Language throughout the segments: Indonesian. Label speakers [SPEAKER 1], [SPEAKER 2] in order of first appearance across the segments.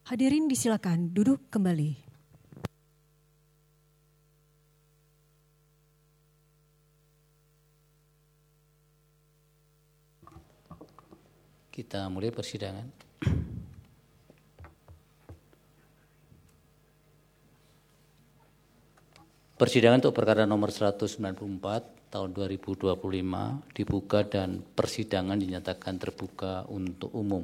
[SPEAKER 1] Hadirin disilakan duduk kembali.
[SPEAKER 2] Kita mulai persidangan. Persidangan untuk perkara nomor 194 tahun 2025 dibuka dan persidangan dinyatakan terbuka untuk umum.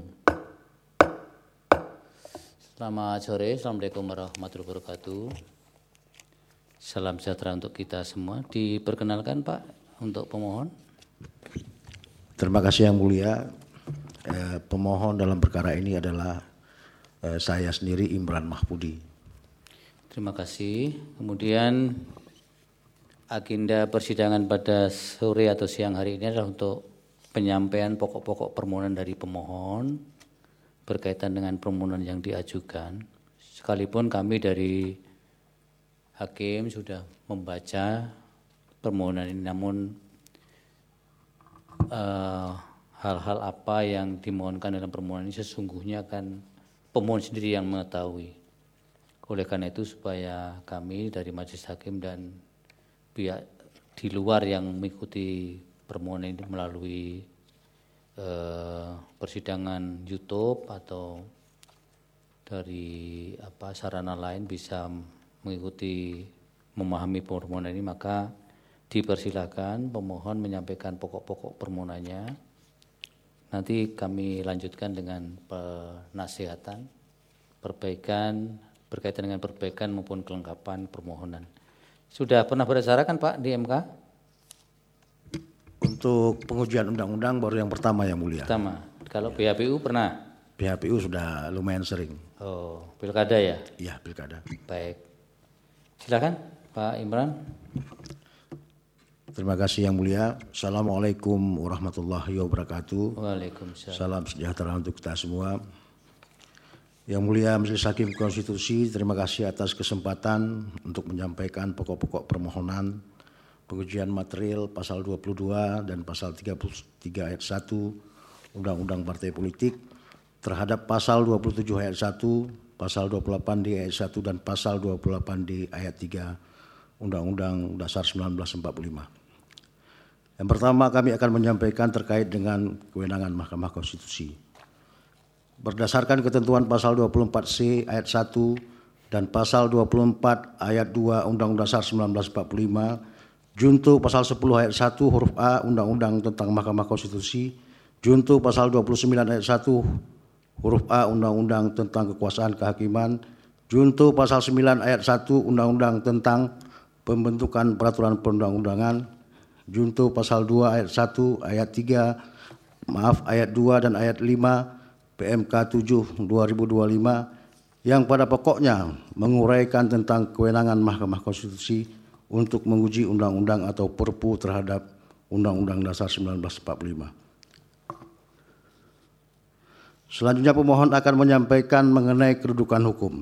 [SPEAKER 2] Selamat sore, Assalamualaikum warahmatullahi wabarakatuh. Salam sejahtera untuk kita semua. Diperkenalkan Pak untuk pemohon.
[SPEAKER 3] Terima kasih Yang Mulia. Pemohon dalam perkara ini adalah saya sendiri, Imran Mahpudi.
[SPEAKER 2] Terima kasih. Kemudian agenda persidangan pada sore atau siang hari ini adalah untuk penyampaian pokok-pokok permohonan dari pemohon berkaitan dengan permohonan yang diajukan. Sekalipun kami dari hakim sudah membaca permohonan ini, namun hal-hal apa yang dimohonkan dalam permohonan ini sesungguhnya kan pemohon sendiri yang mengetahui. Oleh karena itu supaya kami dari majelis hakim dan pihak di luar yang mengikuti permohonan ini melalui persidangan YouTube atau dari sarana lain bisa mengikuti memahami permohonan ini, maka dipersilakan pemohon menyampaikan pokok-pokok permohonannya. Nanti kami lanjutkan dengan penasihatan, perbaikan berkaitan dengan perbaikan maupun kelengkapan permohonan. Sudah pernah beracara kan Pak di MK?
[SPEAKER 3] Untuk pengujian undang-undang baru yang pertama Yang Mulia.
[SPEAKER 2] Pertama. Kalau PHPU pernah?
[SPEAKER 3] PHPU sudah lumayan sering.
[SPEAKER 2] Oh, pilkada ya?
[SPEAKER 3] Iya, pilkada.
[SPEAKER 2] Baik. Silakan Pak Imran.
[SPEAKER 3] Terima kasih Yang Mulia. Assalamualaikum warahmatullahi wabarakatuh.
[SPEAKER 2] Waalaikumsalam.
[SPEAKER 3] Salam sejahtera untuk kita semua. Yang Mulia Majelis Hakim Konstitusi, terima kasih atas kesempatan untuk menyampaikan pokok-pokok permohonan pengujian material pasal 22 dan pasal 33 ayat 1 Undang-Undang Partai Politik terhadap pasal 27 ayat 1, pasal 28 di ayat 1 dan pasal 28 di ayat 3 Undang-Undang Dasar 1945. Yang pertama kami akan menyampaikan terkait dengan kewenangan Mahkamah Konstitusi. Berdasarkan ketentuan pasal 24C ayat 1 dan pasal 24 ayat 2 Undang-Undang Dasar 1945, junto pasal 10 ayat 1 huruf A Undang-Undang tentang Mahkamah Konstitusi, junto pasal 29 ayat 1 huruf A Undang-Undang tentang Kekuasaan Kehakiman, junto pasal 9 ayat 1 Undang-Undang tentang Pembentukan Peraturan Perundang-undangan, junto pasal 2 ayat 1 ayat 3 ayat 2 dan ayat 5 PMK 7 2025 yang pada pokoknya menguraikan tentang kewenangan Mahkamah Konstitusi untuk menguji undang-undang atau perpu terhadap Undang-Undang Dasar 1945. Selanjutnya pemohon akan menyampaikan mengenai kedudukan hukum.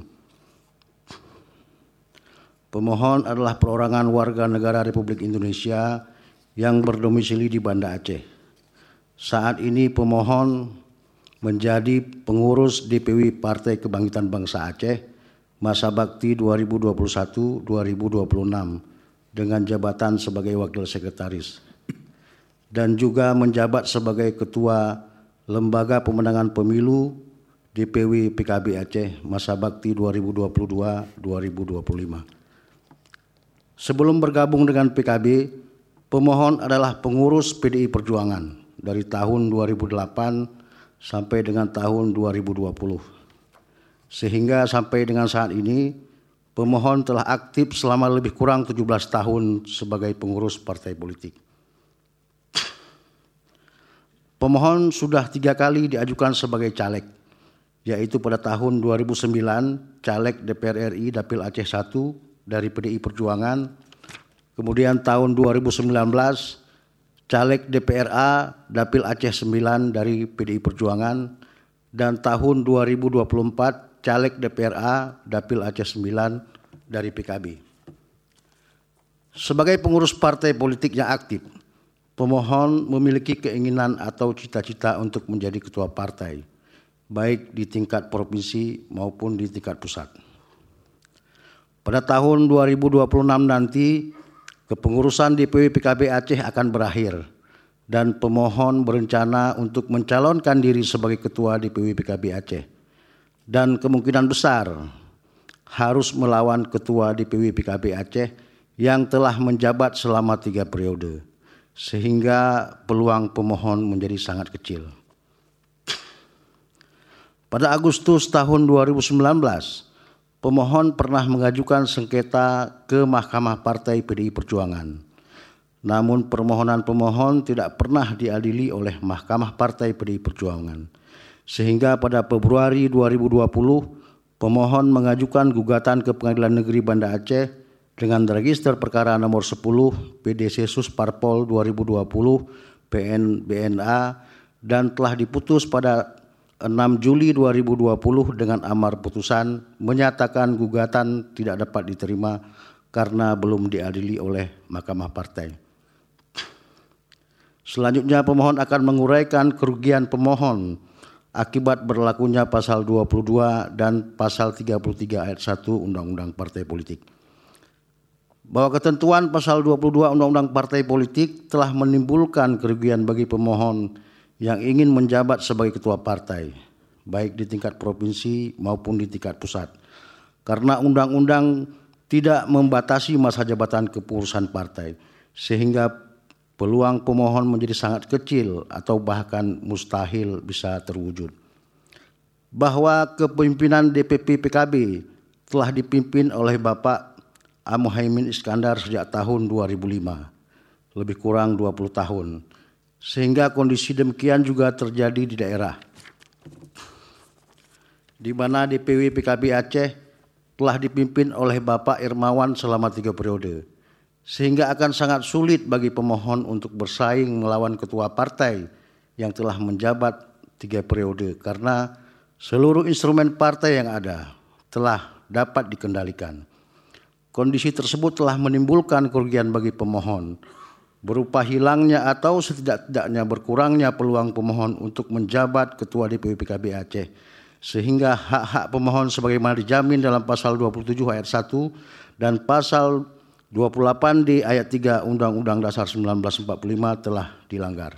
[SPEAKER 3] Pemohon adalah perorangan warga negara Republik Indonesia yang berdomisili di Banda Aceh. Saat ini pemohon menjadi pengurus DPW Partai Kebangkitan Bangsa Aceh masa bakti 2021-2026 dengan jabatan sebagai wakil sekretaris dan juga menjabat sebagai ketua Lembaga Pemenangan Pemilu DPW PKB Aceh masa bakti 2022-2025. Sebelum bergabung dengan PKB, pemohon adalah pengurus PDI Perjuangan dari tahun 2008 sampai dengan tahun 2020. Sehingga sampai dengan saat ini, pemohon telah aktif selama lebih kurang 17 tahun sebagai pengurus partai politik. Pemohon sudah 3 kali diajukan sebagai caleg, yaitu pada tahun 2009 caleg DPR RI Dapil Aceh 1 dari PDI Perjuangan, kemudian tahun 2019 caleg DPRA Dapil Aceh 9 dari PDI Perjuangan, dan tahun 2024 caleg DPRA Dapil Aceh 9 dari PKB. Sebagai pengurus partai politik yang aktif, pemohon memiliki keinginan atau cita-cita untuk menjadi ketua partai, baik di tingkat provinsi maupun di tingkat pusat. Pada tahun 2026 nanti, kepengurusan DPW PKB Aceh akan berakhir dan pemohon berencana untuk mencalonkan diri sebagai Ketua DPW PKB Aceh dan kemungkinan besar harus melawan Ketua DPW PKB Aceh yang telah menjabat selama 3 periode, sehingga peluang pemohon menjadi sangat kecil. Pada Agustus tahun 2019, pemohon pernah mengajukan sengketa ke Mahkamah Partai PDI Perjuangan. Namun permohonan pemohon tidak pernah diadili oleh Mahkamah Partai PDI Perjuangan. Sehingga pada Februari 2020, pemohon mengajukan gugatan ke Pengadilan Negeri Banda Aceh dengan register perkara nomor 10 PDC Sus Parpol 2020 PN-BNA dan telah diputus pada 6 Juli 2020 dengan amar putusan menyatakan gugatan tidak dapat diterima karena belum diadili oleh Mahkamah Partai. Selanjutnya pemohon akan menguraikan kerugian pemohon akibat berlakunya pasal 22 dan pasal 33 ayat 1 Undang-Undang Partai Politik. Bahwa ketentuan pasal 22 Undang-Undang Partai Politik telah menimbulkan kerugian bagi pemohon yang ingin menjabat sebagai ketua partai, baik di tingkat provinsi maupun di tingkat pusat. Karena undang-undang tidak membatasi masa jabatan kepengurusan partai, sehingga peluang pemohon menjadi sangat kecil atau bahkan mustahil bisa terwujud. Bahwa kepemimpinan DPP PKB telah dipimpin oleh Bapak Muhaimin Iskandar sejak tahun 2005, lebih kurang 20 tahun. Sehingga kondisi demikian juga terjadi di daerah, di mana DPW PKB Aceh telah dipimpin oleh Bapak Irmawan selama 3 periode. Sehingga akan sangat sulit bagi pemohon untuk bersaing melawan ketua partai yang telah menjabat 3 periode karena seluruh instrumen partai yang ada telah dapat dikendalikan. Kondisi tersebut telah menimbulkan kerugian bagi pemohon berupa hilangnya atau setidak-tidaknya berkurangnya peluang pemohon untuk menjabat Ketua DPW PKB Aceh, sehingga hak-hak pemohon sebagaimana dijamin dalam pasal 27 ayat 1 dan pasal 28D ayat 3 Undang-Undang Dasar 1945 telah dilanggar.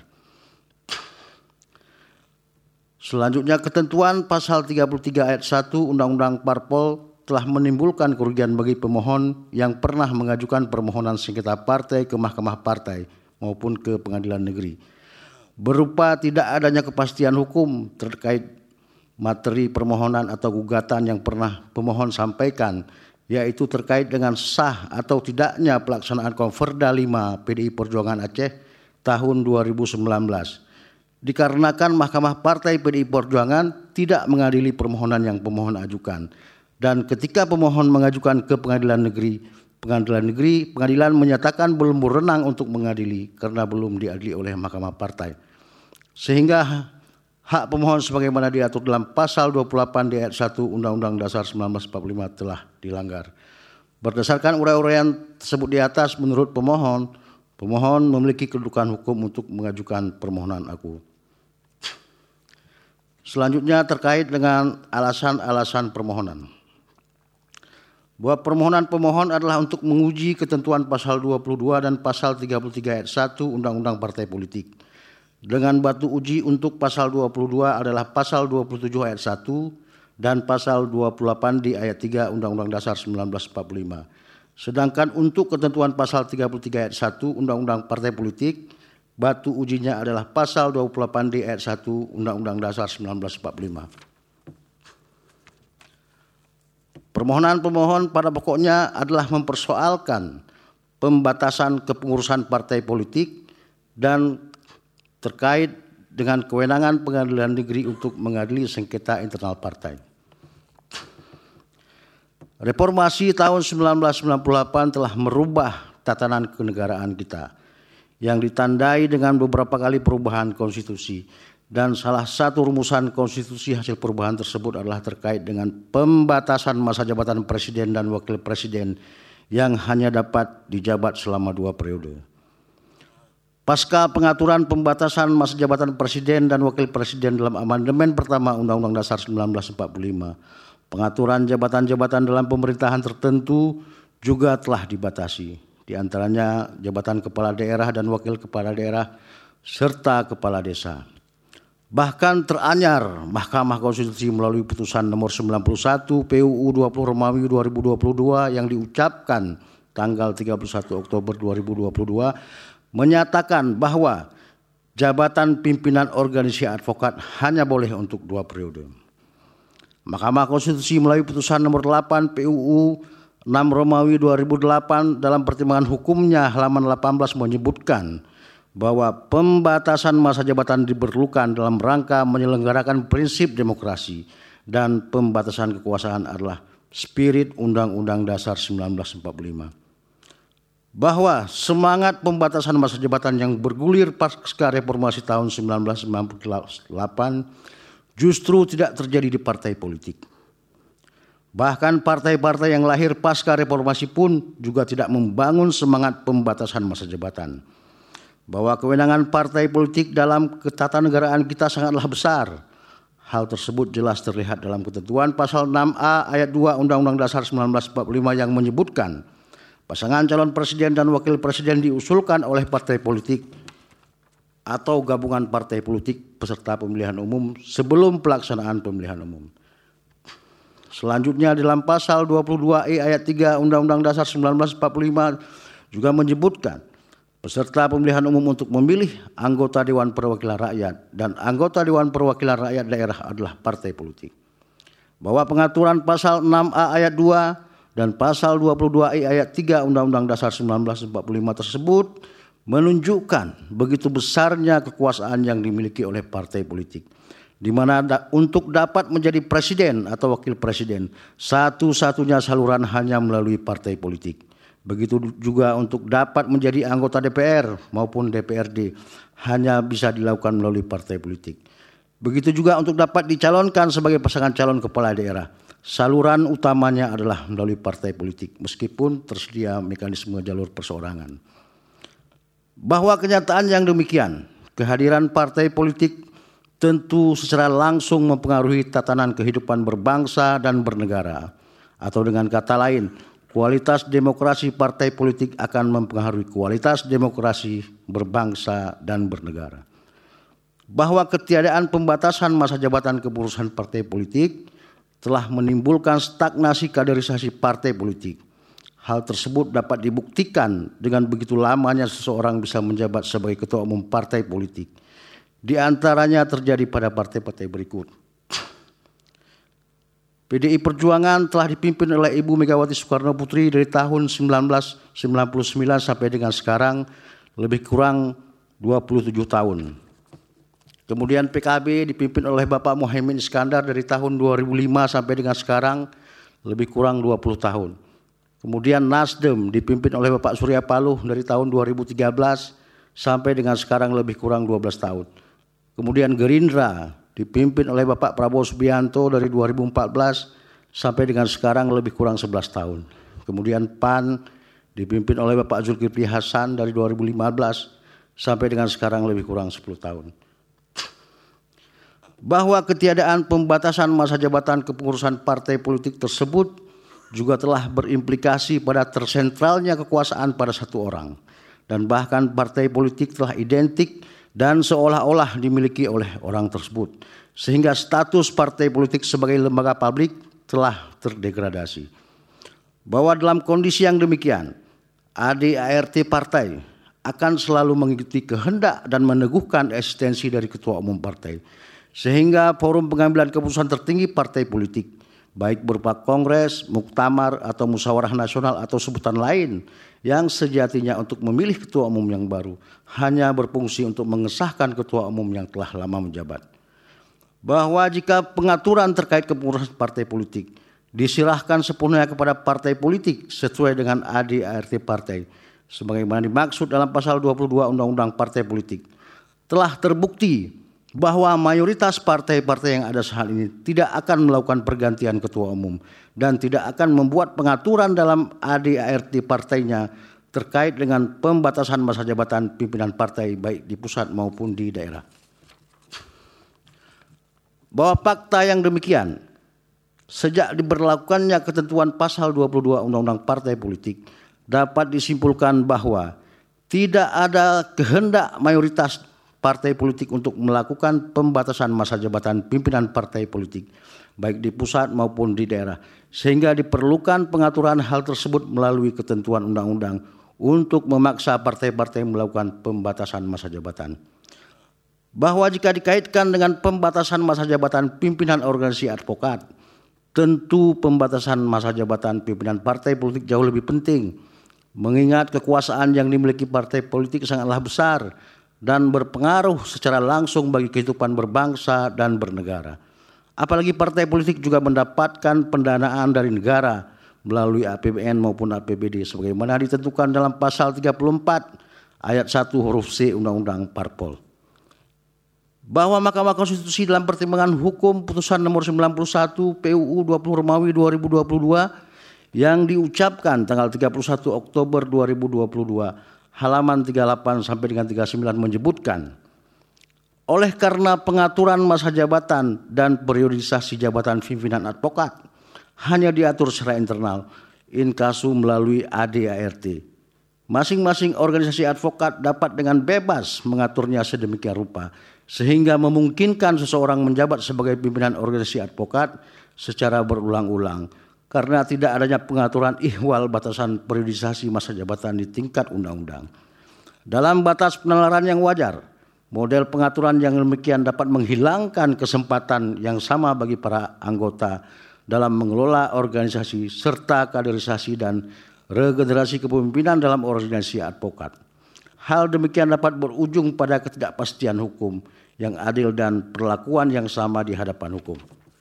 [SPEAKER 3] Selanjutnya, ketentuan pasal 33 ayat 1 Undang-Undang Parpol telah menimbulkan kerugian bagi pemohon yang pernah mengajukan permohonan sengketa partai ke Mahkamah Partai maupun ke Pengadilan Negeri, berupa tidak adanya kepastian hukum terkait materi permohonan atau gugatan yang pernah pemohon sampaikan, yaitu terkait dengan sah atau tidaknya pelaksanaan Konferda 5 PDI Perjuangan Aceh tahun 2019. Dikarenakan Mahkamah Partai PDI Perjuangan tidak mengadili permohonan yang pemohon ajukan. Dan ketika pemohon mengajukan ke Pengadilan Pengadilan menyatakan belum berwenang untuk mengadili karena belum diadili oleh Mahkamah Partai. Sehingga hak pemohon sebagaimana diatur dalam pasal 28 ayat 1 Undang-Undang Dasar 1945 telah dilanggar. Berdasarkan uraian tersebut di atas, menurut pemohon memiliki kedudukan hukum untuk mengajukan permohonan aku. Selanjutnya terkait dengan alasan-alasan permohonan. Bahwa permohonan pemohon adalah untuk menguji ketentuan pasal 22 dan pasal 33 ayat 1 Undang-Undang Partai Politik. Dengan batu uji untuk pasal 22 adalah pasal 27 ayat 1 dan pasal 28 di ayat 3 Undang-Undang Dasar 1945. Sedangkan untuk ketentuan pasal 33 ayat 1 Undang-Undang Partai Politik, batu ujinya adalah pasal 28 di ayat 1 Undang-Undang Dasar 1945. Permohonan pemohon pada pokoknya adalah mempersoalkan pembatasan kepengurusan partai politik dan terkait dengan kewenangan Pengadilan Negeri untuk mengadili sengketa internal partai. Reformasi tahun 1998 telah merubah tatanan kenegaraan kita yang ditandai dengan beberapa kali perubahan konstitusi, dan salah satu rumusan konstitusi hasil perubahan tersebut adalah terkait dengan pembatasan masa jabatan presiden dan wakil presiden yang hanya dapat dijabat selama 2 periode. Pasca pengaturan pembatasan masa jabatan Presiden dan Wakil Presiden dalam amandemen pertama Undang-Undang Dasar 1945, pengaturan jabatan-jabatan dalam pemerintahan tertentu juga telah dibatasi, di antaranya jabatan Kepala Daerah dan Wakil Kepala Daerah serta Kepala Desa. Bahkan teranyar Mahkamah Konstitusi melalui putusan nomor 91 PUU 20 Romawi 2022 yang diucapkan tanggal 31 Oktober 2022 menyatakan bahwa jabatan pimpinan organisasi advokat hanya boleh untuk 2 periode. Mahkamah Konstitusi melalui putusan nomor 8 PUU 6 Romawi 2008 dalam pertimbangan hukumnya halaman 18 menyebutkan bahwa pembatasan masa jabatan diperlukan dalam rangka menyelenggarakan prinsip demokrasi dan pembatasan kekuasaan adalah spirit Undang-Undang Dasar 1945. Bahwa semangat pembatasan masa jabatan yang bergulir pasca reformasi tahun 1998 justru tidak terjadi di partai politik. Bahkan partai-partai yang lahir pasca reformasi pun juga tidak membangun semangat pembatasan masa jabatan. Bahwa kewenangan partai politik dalam ketatanegaraan kita sangatlah besar. Hal tersebut jelas terlihat dalam ketentuan pasal 6A ayat 2 Undang-Undang Dasar 1945 yang menyebutkan pasangan calon presiden dan wakil presiden diusulkan oleh partai politik atau gabungan partai politik peserta pemilihan umum sebelum pelaksanaan pemilihan umum. Selanjutnya dalam pasal 22E ayat 3 Undang-Undang Dasar 1945 juga menyebutkan peserta pemilihan umum untuk memilih anggota Dewan Perwakilan Rakyat dan anggota Dewan Perwakilan Rakyat daerah adalah partai politik. Bahwa pengaturan pasal 6A ayat 2 dan pasal 22I ayat 3 Undang-Undang Dasar 1945 tersebut menunjukkan begitu besarnya kekuasaan yang dimiliki oleh partai politik, di mana untuk dapat menjadi presiden atau wakil presiden satu-satunya saluran hanya melalui partai politik. Begitu juga untuk dapat menjadi anggota DPR maupun DPRD hanya bisa dilakukan melalui partai politik. Begitu juga untuk dapat dicalonkan sebagai pasangan calon kepala daerah. Saluran utamanya adalah melalui partai politik, meskipun tersedia mekanisme jalur perseorangan. Bahwa kenyataan yang demikian, kehadiran partai politik tentu secara langsung mempengaruhi tatanan kehidupan berbangsa dan bernegara. Atau dengan kata lain, kualitas demokrasi partai politik akan mempengaruhi kualitas demokrasi berbangsa dan bernegara. Bahwa ketiadaan pembatasan masa jabatan kepengurusan partai politik telah menimbulkan stagnasi kaderisasi partai politik. Hal tersebut dapat dibuktikan dengan begitu lamanya seseorang bisa menjabat sebagai ketua umum partai politik. Di antaranya terjadi pada partai-partai berikut. PDI Perjuangan telah dipimpin oleh Ibu Megawati Soekarno Putri dari tahun 1999 sampai dengan sekarang lebih kurang 27 tahun. Kemudian PKB dipimpin oleh Bapak Muhaimin Iskandar dari tahun 2005 sampai dengan sekarang lebih kurang 20 tahun. Kemudian Nasdem dipimpin oleh Bapak Surya Paloh dari tahun 2013 sampai dengan sekarang lebih kurang 12 tahun. Kemudian Gerindra dipimpin oleh Bapak Prabowo Subianto dari 2014 sampai dengan sekarang lebih kurang 11 tahun. Kemudian PAN dipimpin oleh Bapak Zulkifli Hasan dari 2015 sampai dengan sekarang lebih kurang 10 tahun. Bahwa ketiadaan pembatasan masa jabatan kepengurusan partai politik tersebut juga telah berimplikasi pada tersentralnya kekuasaan pada satu orang, dan bahkan partai politik telah identik dan seolah-olah dimiliki oleh orang tersebut, sehingga status partai politik sebagai lembaga publik telah terdegradasi. Bahwa dalam kondisi yang demikian, ADART partai akan selalu mengikuti kehendak dan meneguhkan eksistensi dari ketua umum partai, sehingga forum pengambilan keputusan tertinggi partai politik, baik berupa kongres, muktamar, atau musyawarah nasional atau sebutan lain yang sejatinya untuk memilih ketua umum yang baru, hanya berfungsi untuk mengesahkan ketua umum yang telah lama menjabat. Bahwa jika pengaturan terkait kepengurusan partai politik diserahkan sepenuhnya kepada partai politik sesuai dengan ADART partai, sebagaimana dimaksud dalam pasal 22 Undang-Undang Partai Politik, telah terbukti bahwa mayoritas partai-partai yang ada saat ini tidak akan melakukan pergantian ketua umum dan tidak akan membuat pengaturan dalam ADART partainya terkait dengan pembatasan masa jabatan pimpinan partai baik di pusat maupun di daerah. Bahwa fakta yang demikian, sejak diberlakukannya ketentuan pasal 22 Undang-Undang Partai Politik, dapat disimpulkan bahwa tidak ada kehendak mayoritas partai politik untuk melakukan pembatasan masa jabatan pimpinan partai politik, baik di pusat maupun di daerah, sehingga diperlukan pengaturan hal tersebut melalui ketentuan undang-undang untuk memaksa partai-partai melakukan pembatasan masa jabatan. Bahwa jika dikaitkan dengan pembatasan masa jabatan pimpinan organisasi advokat, tentu pembatasan masa jabatan pimpinan partai politik jauh lebih penting, mengingat kekuasaan yang dimiliki partai politik sangatlah besar dan berpengaruh secara langsung bagi kehidupan berbangsa dan bernegara. Apalagi partai politik juga mendapatkan pendanaan dari negara melalui APBN maupun APBD sebagaimana ditentukan dalam pasal 34 ayat 1 huruf C Undang-Undang Parpol. Bahwa Mahkamah Konstitusi dalam pertimbangan hukum putusan nomor 91 PUU 20 Romawi 2022 yang diucapkan tanggal 31 Oktober 2022 halaman 38 sampai dengan 39 menyebutkan, oleh karena pengaturan masa jabatan dan periodisasi jabatan pimpinan advokat hanya diatur secara internal in casu melalui ADART, masing-masing organisasi advokat dapat dengan bebas mengaturnya sedemikian rupa sehingga memungkinkan seseorang menjabat sebagai pimpinan organisasi advokat secara berulang-ulang karena tidak adanya pengaturan ihwal batasan periodisasi masa jabatan di tingkat undang-undang. Dalam batas penalaran yang wajar, model pengaturan yang demikian dapat menghilangkan kesempatan yang sama bagi para anggota dalam mengelola organisasi serta kaderisasi dan regenerasi kepemimpinan dalam organisasi advokat. Hal demikian dapat berujung pada ketidakpastian hukum yang adil dan perlakuan yang sama di hadapan hukum.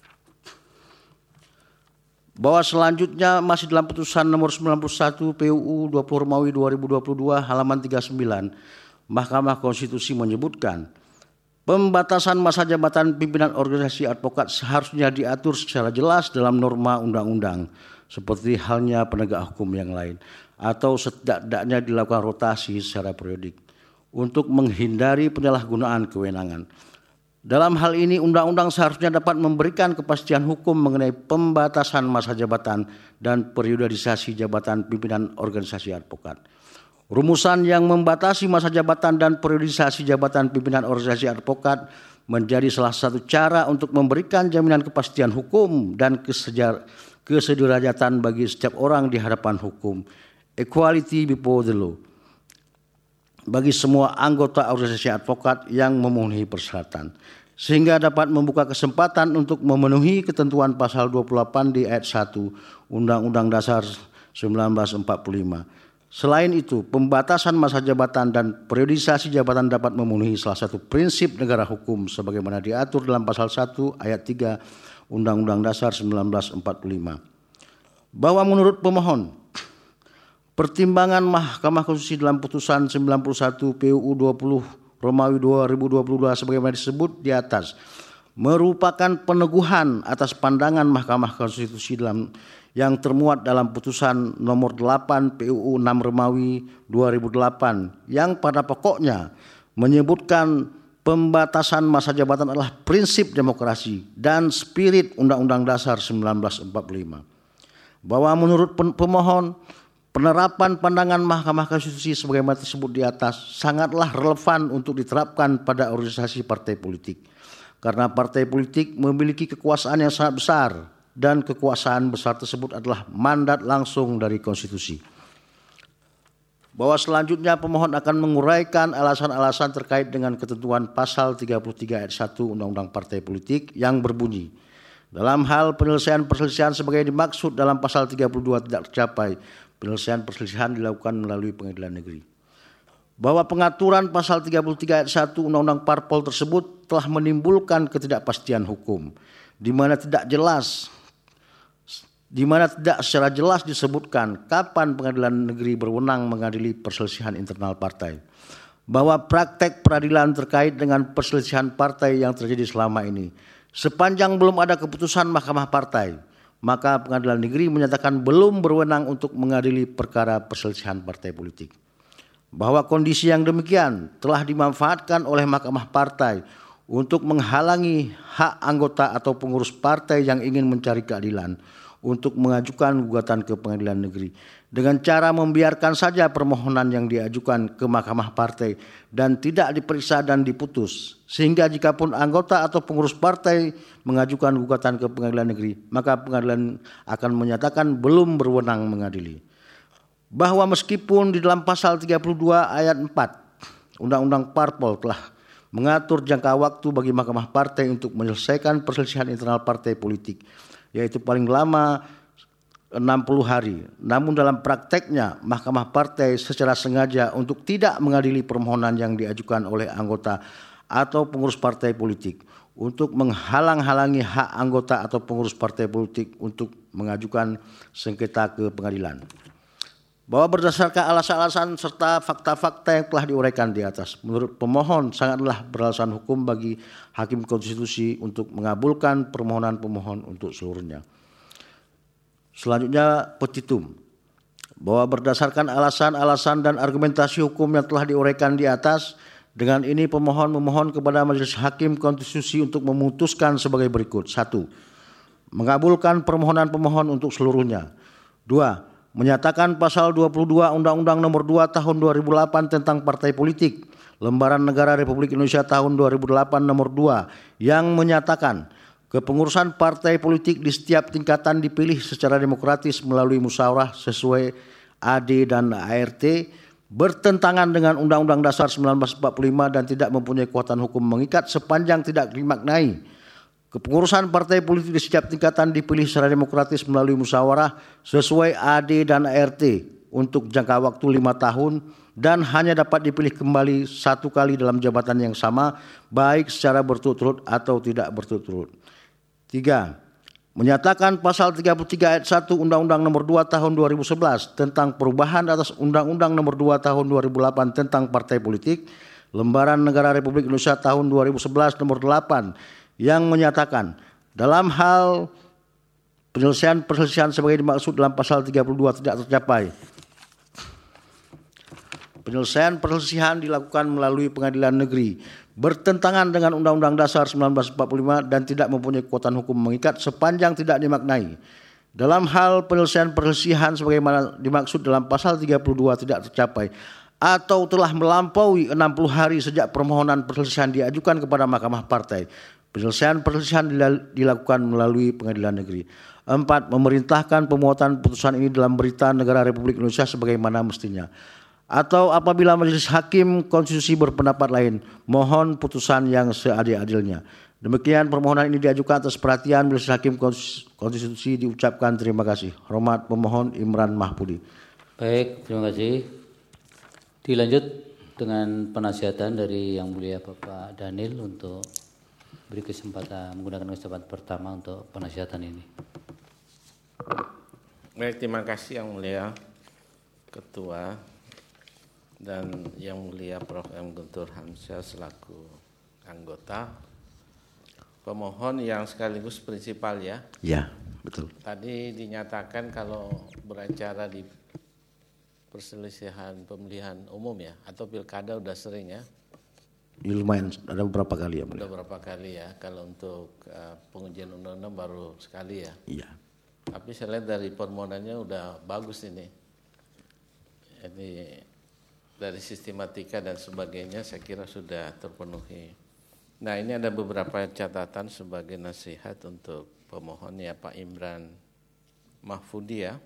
[SPEAKER 3] Bahwa selanjutnya masih dalam putusan nomor 91 PUU 20 Romawi 2022 halaman 39, Mahkamah Konstitusi menyebutkan pembatasan masa jabatan pimpinan organisasi advokat seharusnya diatur secara jelas dalam norma undang-undang seperti halnya penegak hukum yang lain atau setidaknya dilakukan rotasi secara periodik untuk menghindari penyalahgunaan kewenangan. Dalam hal ini undang-undang seharusnya dapat memberikan kepastian hukum mengenai pembatasan masa jabatan dan periodisasi jabatan pimpinan organisasi advokat. Rumusan yang membatasi masa jabatan dan periodisasi jabatan pimpinan organisasi advokat menjadi salah satu cara untuk memberikan jaminan kepastian hukum dan kesederajatan bagi setiap orang di hadapan hukum, equality before the law, bagi semua anggota organisasi advokat yang memenuhi persyaratan, sehingga dapat membuka kesempatan untuk memenuhi ketentuan pasal 28 di ayat 1 Undang-Undang Dasar 1945. Selain itu, pembatasan masa jabatan dan periodisasi jabatan dapat memenuhi salah satu prinsip negara hukum sebagaimana diatur dalam pasal 1 ayat 3 Undang-Undang Dasar 1945. Bahwa menurut pemohon, pertimbangan Mahkamah Konstitusi dalam putusan 91 PUU 20 Romawi 2022 sebagaimana disebut di atas merupakan peneguhan atas pandangan Mahkamah Konstitusi yang termuat dalam putusan nomor 8 PUU 6 Romawi 2008 yang pada pokoknya menyebutkan pembatasan masa jabatan adalah prinsip demokrasi dan spirit Undang-Undang Dasar 1945. Bahwa menurut pemohon, penerapan pandangan Mahkamah Konstitusi sebagaimana tersebut di atas sangatlah relevan untuk diterapkan pada organisasi partai politik. Karena partai politik memiliki kekuasaan yang sangat besar dan kekuasaan besar tersebut adalah mandat langsung dari konstitusi. Bahwa selanjutnya pemohon akan menguraikan alasan-alasan terkait dengan ketentuan pasal 33 ayat 1 Undang-Undang Partai Politik yang berbunyi, dalam hal penyelesaian perselisihan sebagai dimaksud dalam pasal 32 tidak tercapai, penyelesaian perselisihan dilakukan melalui pengadilan negeri. Bahwa pengaturan pasal 33 ayat 1 Undang-Undang Parpol tersebut telah menimbulkan ketidakpastian hukum, di mana tidak secara jelas disebutkan kapan pengadilan negeri berwenang mengadili perselisihan internal partai. Bahwa praktek peradilan terkait dengan perselisihan partai yang terjadi selama ini, sepanjang belum ada keputusan Mahkamah Partai, maka pengadilan negeri menyatakan belum berwenang untuk mengadili perkara perselisihan partai politik. Bahwa kondisi yang demikian telah dimanfaatkan oleh Mahkamah Partai untuk menghalangi hak anggota atau pengurus partai yang ingin mencari keadilan untuk mengajukan gugatan ke pengadilan negeri dengan cara membiarkan saja permohonan yang diajukan ke Mahkamah Partai dan tidak diperiksa dan diputus, sehingga jikapun anggota atau pengurus partai mengajukan gugatan ke pengadilan negeri, maka pengadilan akan menyatakan belum berwenang mengadili. Bahwa meskipun di dalam pasal 32 ayat 4 Undang-Undang Parpol telah mengatur jangka waktu bagi Mahkamah Partai untuk menyelesaikan perselisihan internal partai politik, yaitu paling lama 60 hari. Namun dalam prakteknya Mahkamah Partai secara sengaja untuk tidak mengadili permohonan yang diajukan oleh anggota atau pengurus partai politik untuk menghalang-halangi hak anggota atau pengurus partai politik untuk mengajukan sengketa ke pengadilan. Bahwa berdasarkan alasan-alasan serta fakta-fakta yang telah diuraikan di atas, menurut pemohon sangatlah beralasan hukum bagi Hakim Konstitusi untuk mengabulkan permohonan pemohon untuk seluruhnya. Selanjutnya petitum. Bahwa berdasarkan alasan-alasan dan argumentasi hukum yang telah diuraikan di atas, dengan ini pemohon memohon kepada Majelis Hakim Konstitusi untuk memutuskan sebagai berikut. 1. Mengabulkan permohonan pemohon untuk seluruhnya. 2. Menyatakan pasal 22 Undang-Undang Nomor 2 Tahun 2008 tentang Partai Politik, Lembaran Negara Republik Indonesia Tahun 2008 Nomor 2 yang menyatakan kepengurusan partai politik di setiap tingkatan dipilih secara demokratis melalui musyawarah sesuai AD dan ART bertentangan dengan Undang-Undang Dasar 1945 dan tidak mempunyai kekuatan hukum mengikat sepanjang tidak dimaknai. Kepengurusan partai politik di setiap tingkatan dipilih secara demokratis melalui musyawarah sesuai AD dan ART untuk jangka waktu 5 tahun dan hanya dapat dipilih kembali 1 kali dalam jabatan yang sama, baik secara berturut-turut atau tidak berturut-turut. 3. Menyatakan pasal 33 ayat 1 Undang-Undang Nomor 2 Tahun 2011 tentang perubahan atas Undang-Undang Nomor 2 Tahun 2008 tentang Partai Politik, Lembaran Negara Republik Indonesia Tahun 2011 Nomor 8 yang menyatakan dalam hal perselisihan sebagai dimaksud dalam pasal 32 tidak tercapai. Penyelesaian perselisihan dilakukan melalui pengadilan negeri bertentangan dengan Undang-Undang Dasar 1945 dan tidak mempunyai kekuatan hukum mengikat sepanjang tidak dimaknai. Dalam hal penyelesaian perselisihan sebagaimana dimaksud dalam pasal 32 tidak tercapai atau telah melampaui 60 hari sejak permohonan perselisihan diajukan kepada Mahkamah Partai, penyelesaian perselisihan dilakukan melalui pengadilan negeri. 4. Memerintahkan pemuatan putusan ini dalam berita negara Republik Indonesia sebagaimana mestinya. Atau apabila Majelis Hakim Konstitusi berpendapat lain, mohon putusan yang seadil-adilnya. Demikian permohonan ini diajukan atas perhatian Majelis Hakim Konstitusi, diucapkan terima kasih. Hormat pemohon Imran Mahpudi.
[SPEAKER 2] Baik, terima kasih. Dilanjut dengan penasihatan dari Yang Mulia Bapak Daniel untuk beri kesempatan menggunakan kesempatan pertama untuk penasihatan ini.
[SPEAKER 4] Baik, terima kasih Yang Mulia Ketua dan Yang Mulia Prof. M. Guntur Hamzah selaku anggota. Pemohon yang sekaligus prinsipal ya.
[SPEAKER 3] Ya, betul.
[SPEAKER 4] Tadi dinyatakan kalau beracara di perselisihan pemilihan umum ya atau pilkada udah sering ya.
[SPEAKER 3] Lumayan, ada beberapa kali ya.
[SPEAKER 4] Udah berapa kali ya, kalau untuk pengujian undang-undang baru sekali ya.
[SPEAKER 3] Iya.
[SPEAKER 4] Tapi saya lihat dari permohonannya udah bagus ini. Jadi dari sistematika dan sebagainya saya kira sudah terpenuhi. Nah, ini ada beberapa catatan sebagai nasihat untuk pemohon ya, Pak Imran Mahfudi ya.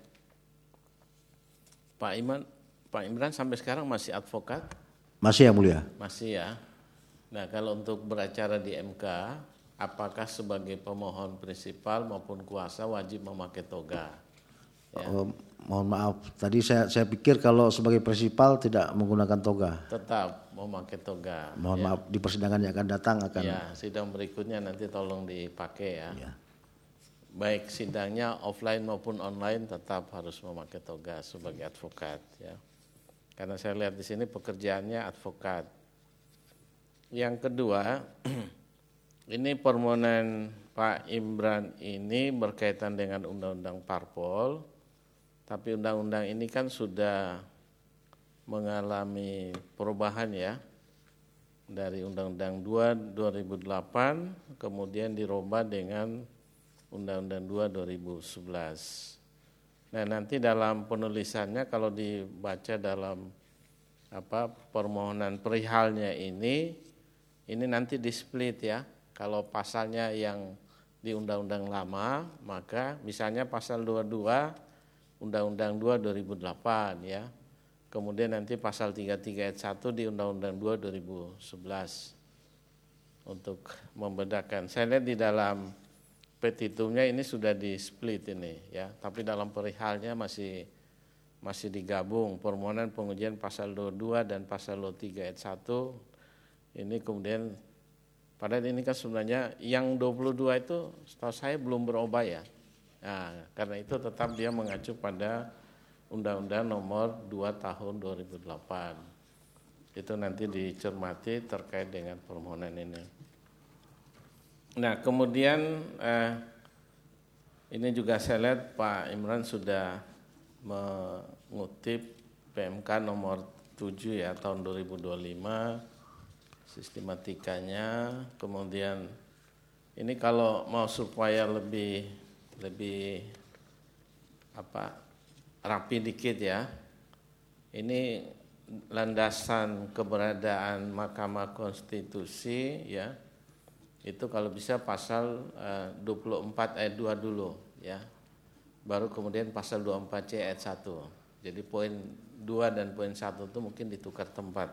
[SPEAKER 4] Pak Imran sampai sekarang masih advokat?
[SPEAKER 3] Masih Yang Mulia.
[SPEAKER 4] Masih ya. Nah, kalau untuk beracara di MK, apakah sebagai pemohon prinsipal maupun kuasa wajib memakai toga? Ya.
[SPEAKER 3] Mohon maaf, tadi saya pikir kalau sebagai prinsipal tidak menggunakan toga.
[SPEAKER 4] Tetap memakai toga.
[SPEAKER 3] Mohon
[SPEAKER 4] ya.
[SPEAKER 3] maaf, di persidangan yang akan datang akan.
[SPEAKER 4] Ya, sidang berikutnya nanti tolong dipakai ya.
[SPEAKER 3] Ya.
[SPEAKER 4] Baik sidangnya offline maupun online tetap harus memakai toga sebagai advokat ya. Karena saya lihat di sini pekerjaannya advokat. Yang kedua, ini permohonan Pak Imran ini berkaitan dengan Undang-Undang Parpol, tapi undang-undang ini kan sudah mengalami perubahan ya, dari Undang-Undang 2 2008 kemudian dirubah dengan Undang-Undang 2 2011. Nah, nanti dalam penulisannya kalau dibaca dalam permohonan perihalnya ini nanti di-split ya. Kalau pasalnya yang di Undang-Undang lama, maka misalnya pasal 22 Undang-Undang 2 2008 ya. Kemudian nanti pasal 33 ayat 1 di Undang-Undang 2 2011 untuk membedakan. Saya lihat di dalam petitumnya ini sudah di-split ini ya, tapi dalam perihalnya masih digabung permohonan pengujian pasal 22 dan pasal 23 ayat 1. Ini kemudian padahal ini kan sebenarnya yang 22 itu setahu saya belum berubah ya. Nah, karena itu tetap dia mengacu pada Undang-Undang nomor 2 tahun 2008. Itu nanti dicermati terkait dengan permohonan ini. Nah, kemudian ini juga saya lihat Pak Imran sudah mengutip PMK nomor 7 ya tahun 2025 sistematikanya. Kemudian ini kalau mau supaya lebih rapi dikit ya. Ini landasan keberadaan Mahkamah Konstitusi ya. Itu kalau bisa pasal 24 ayat 2 dulu ya. Baru kemudian pasal 24C ayat 1. Jadi poin 2 dan poin 1 itu mungkin ditukar tempat.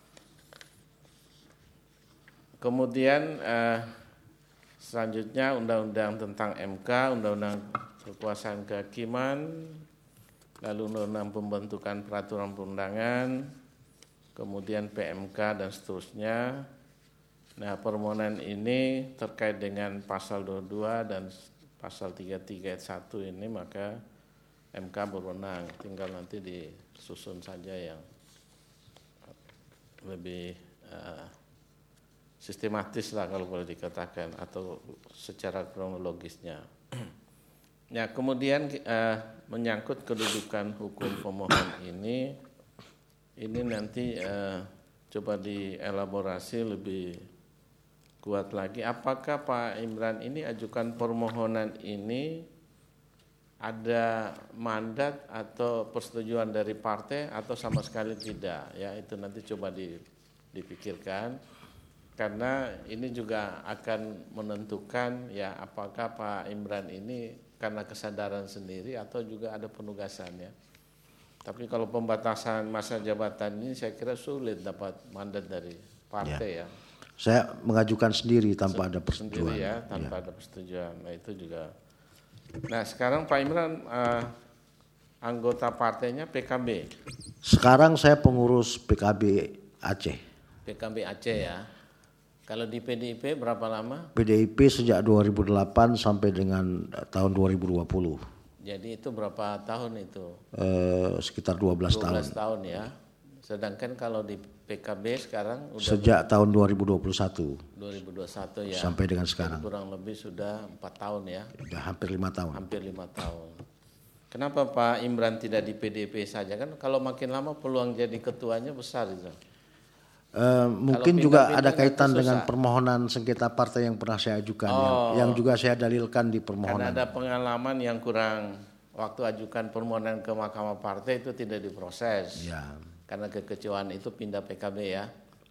[SPEAKER 4] Kemudian selanjutnya undang-undang tentang MK, undang-undang kekuasaan kehakiman, lalu undang-undang pembentukan peraturan perundangan, kemudian PMK dan seterusnya. Nah, permohonan ini terkait dengan pasal 22 dan pasal 33 ayat 1 ini maka MK berwenang, tinggal nanti disusun saja yang lebih sistematis lah kalau boleh dikatakan atau secara kronologisnya. Ya, kemudian menyangkut kedudukan hukum pemohon ini nanti coba dielaborasi lebih kuat lagi. Apakah Pak Imran ini ajukan permohonan ini ada mandat atau persetujuan dari partai atau sama sekali tidak? Ya, itu nanti coba dipikirkan. Karena ini juga akan menentukan ya apakah Pak Imran ini karena kesadaran sendiri atau juga ada penugasan ya. Tapi kalau pembatasan masa jabatan ini saya kira sulit dapat mandat dari partai ya.
[SPEAKER 3] Saya mengajukan sendiri tanpa ada persetujuan.
[SPEAKER 4] Sendiri ya, tanpa ada persetujuan. Nah, itu juga. Nah, sekarang Pak Imran anggota partainya PKB.
[SPEAKER 3] Sekarang saya pengurus PKB Aceh.
[SPEAKER 4] PKB Aceh ya. Kalau di PDIP berapa lama?
[SPEAKER 3] PDIP sejak 2008 sampai dengan tahun 2020.
[SPEAKER 4] Jadi itu berapa tahun itu?
[SPEAKER 3] Sekitar 12 tahun.
[SPEAKER 4] 12 tahun ya. Sedangkan kalau di PKB sekarang udah
[SPEAKER 3] sejak tahun 2021.
[SPEAKER 4] 2021 ya.
[SPEAKER 3] Sampai dengan sekarang.
[SPEAKER 4] Kurang lebih sudah 4 tahun ya.
[SPEAKER 3] Sudah hampir 5 tahun.
[SPEAKER 4] Hampir 5 tahun. Kenapa Pak Imran tidak di PDIP saja? Kan kalau makin lama peluang jadi ketuanya besar itu.
[SPEAKER 3] Mungkin juga ada kaitan dengan permohonan sengketa partai yang pernah saya ajukan, yang juga saya dalilkan di permohonan.
[SPEAKER 4] Karena ada pengalaman yang kurang waktu ajukan permohonan ke Mahkamah Partai itu tidak diproses.
[SPEAKER 3] Ya.
[SPEAKER 4] Karena kekecewaan itu pindah PKB ya.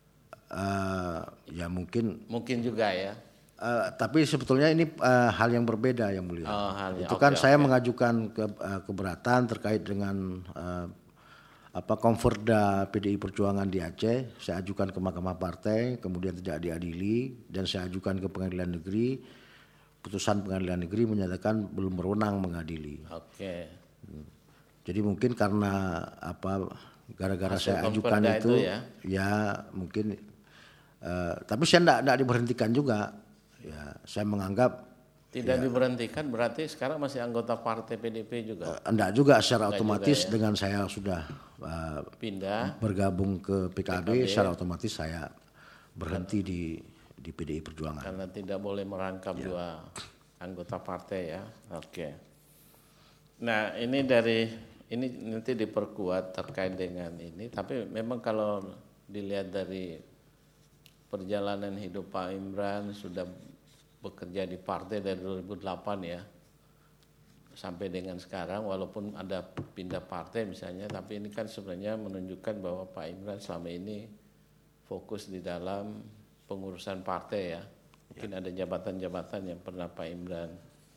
[SPEAKER 3] Ya mungkin
[SPEAKER 4] juga ya.
[SPEAKER 3] Tapi sebetulnya ini hal yang berbeda yang mulia. Itu kan saya mengajukan keberatan terkait dengan Komforda PDI Perjuangan di Aceh. Saya ajukan ke Mahkamah Partai, kemudian tidak diadili, dan saya ajukan ke Pengadilan Negeri. Putusan Pengadilan Negeri menyatakan belum berwenang mengadili.
[SPEAKER 4] Oke.
[SPEAKER 3] Jadi mungkin karena gara-gara saya ajukan itu ya mungkin. Tapi saya tidak diberhentikan juga. Ya, saya menganggap
[SPEAKER 4] tidak diberhentikan berarti sekarang masih anggota partai PDIP juga?
[SPEAKER 3] Enggak juga secara otomatis juga, ya? Dengan saya sudah pindah bergabung ke PKB secara otomatis saya berhenti di di PDI Perjuangan.
[SPEAKER 4] Karena tidak boleh merangkap dua anggota partai ya. Oke. Nah ini nanti diperkuat terkait dengan ini. Tapi memang kalau dilihat dari perjalanan hidup Pak Imran sudah bekerja di partai dari 2008 ya. Sampai dengan sekarang walaupun ada pindah partai misalnya. Tapi ini kan sebenarnya menunjukkan bahwa Pak Imran selama ini fokus di dalam pengurusan partai ya. Mungkin ada jabatan-jabatan yang pernah Pak Imran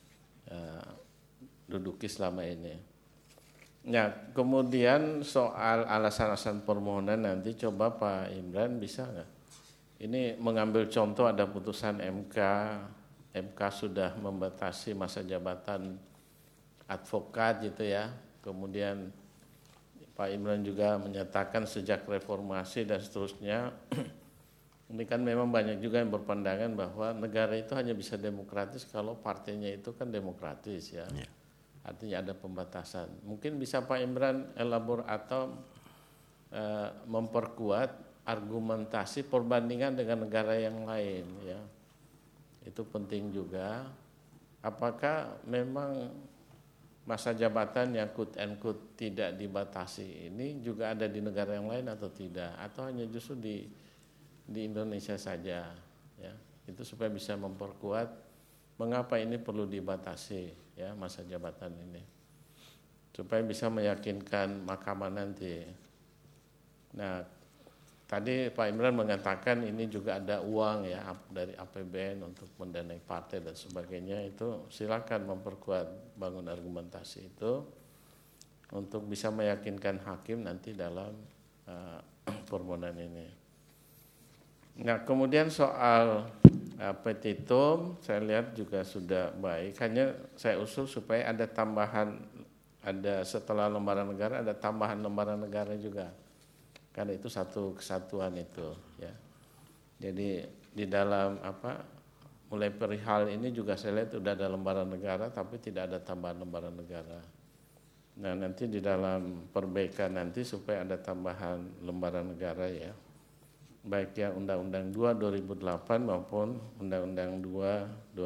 [SPEAKER 4] duduki selama ini. Nah, kemudian soal alasan-alasan permohonan nanti coba Pak Imran bisa nggak? Ini mengambil contoh ada putusan MK sudah membatasi masa jabatan advokat gitu ya. Kemudian Pak Imran juga menyatakan sejak reformasi dan seterusnya. Ini kan memang banyak juga yang berpandangan bahwa negara itu hanya bisa demokratis kalau partainya itu kan demokratis ya. Artinya ada pembatasan. Mungkin bisa Pak Imran elaborasi atau memperkuat argumentasi perbandingan dengan negara yang lain ya. Itu penting juga. Apakah memang masa jabatan yang quote and quote tidak dibatasi ini juga ada di negara yang lain atau tidak? Atau hanya justru di Indonesia saja ya. Itu supaya bisa memperkuat mengapa ini perlu dibatasi ya masa jabatan ini. Supaya bisa meyakinkan mahkamah nanti. Nah, tadi Pak Imran mengatakan ini juga ada uang ya dari APBN untuk mendanai partai dan sebagainya. Itu silakan memperkuat bangun argumentasi itu untuk bisa meyakinkan hakim nanti dalam permohonan ini. Nah, kemudian soal petitum saya lihat juga sudah baik. Hanya saya usul supaya ada tambahan, ada setelah lembaran negara ada tambahan lembaran negara juga. Karena itu satu kesatuan itu ya. Jadi di dalam mulai perihal ini juga saya lihat sudah ada lembaran negara tapi tidak ada tambahan lembaran negara. Nah, nanti di dalam perbaikan nanti supaya ada tambahan lembaran negara ya. Baik yang Undang-Undang 2 2008 maupun Undang-Undang 2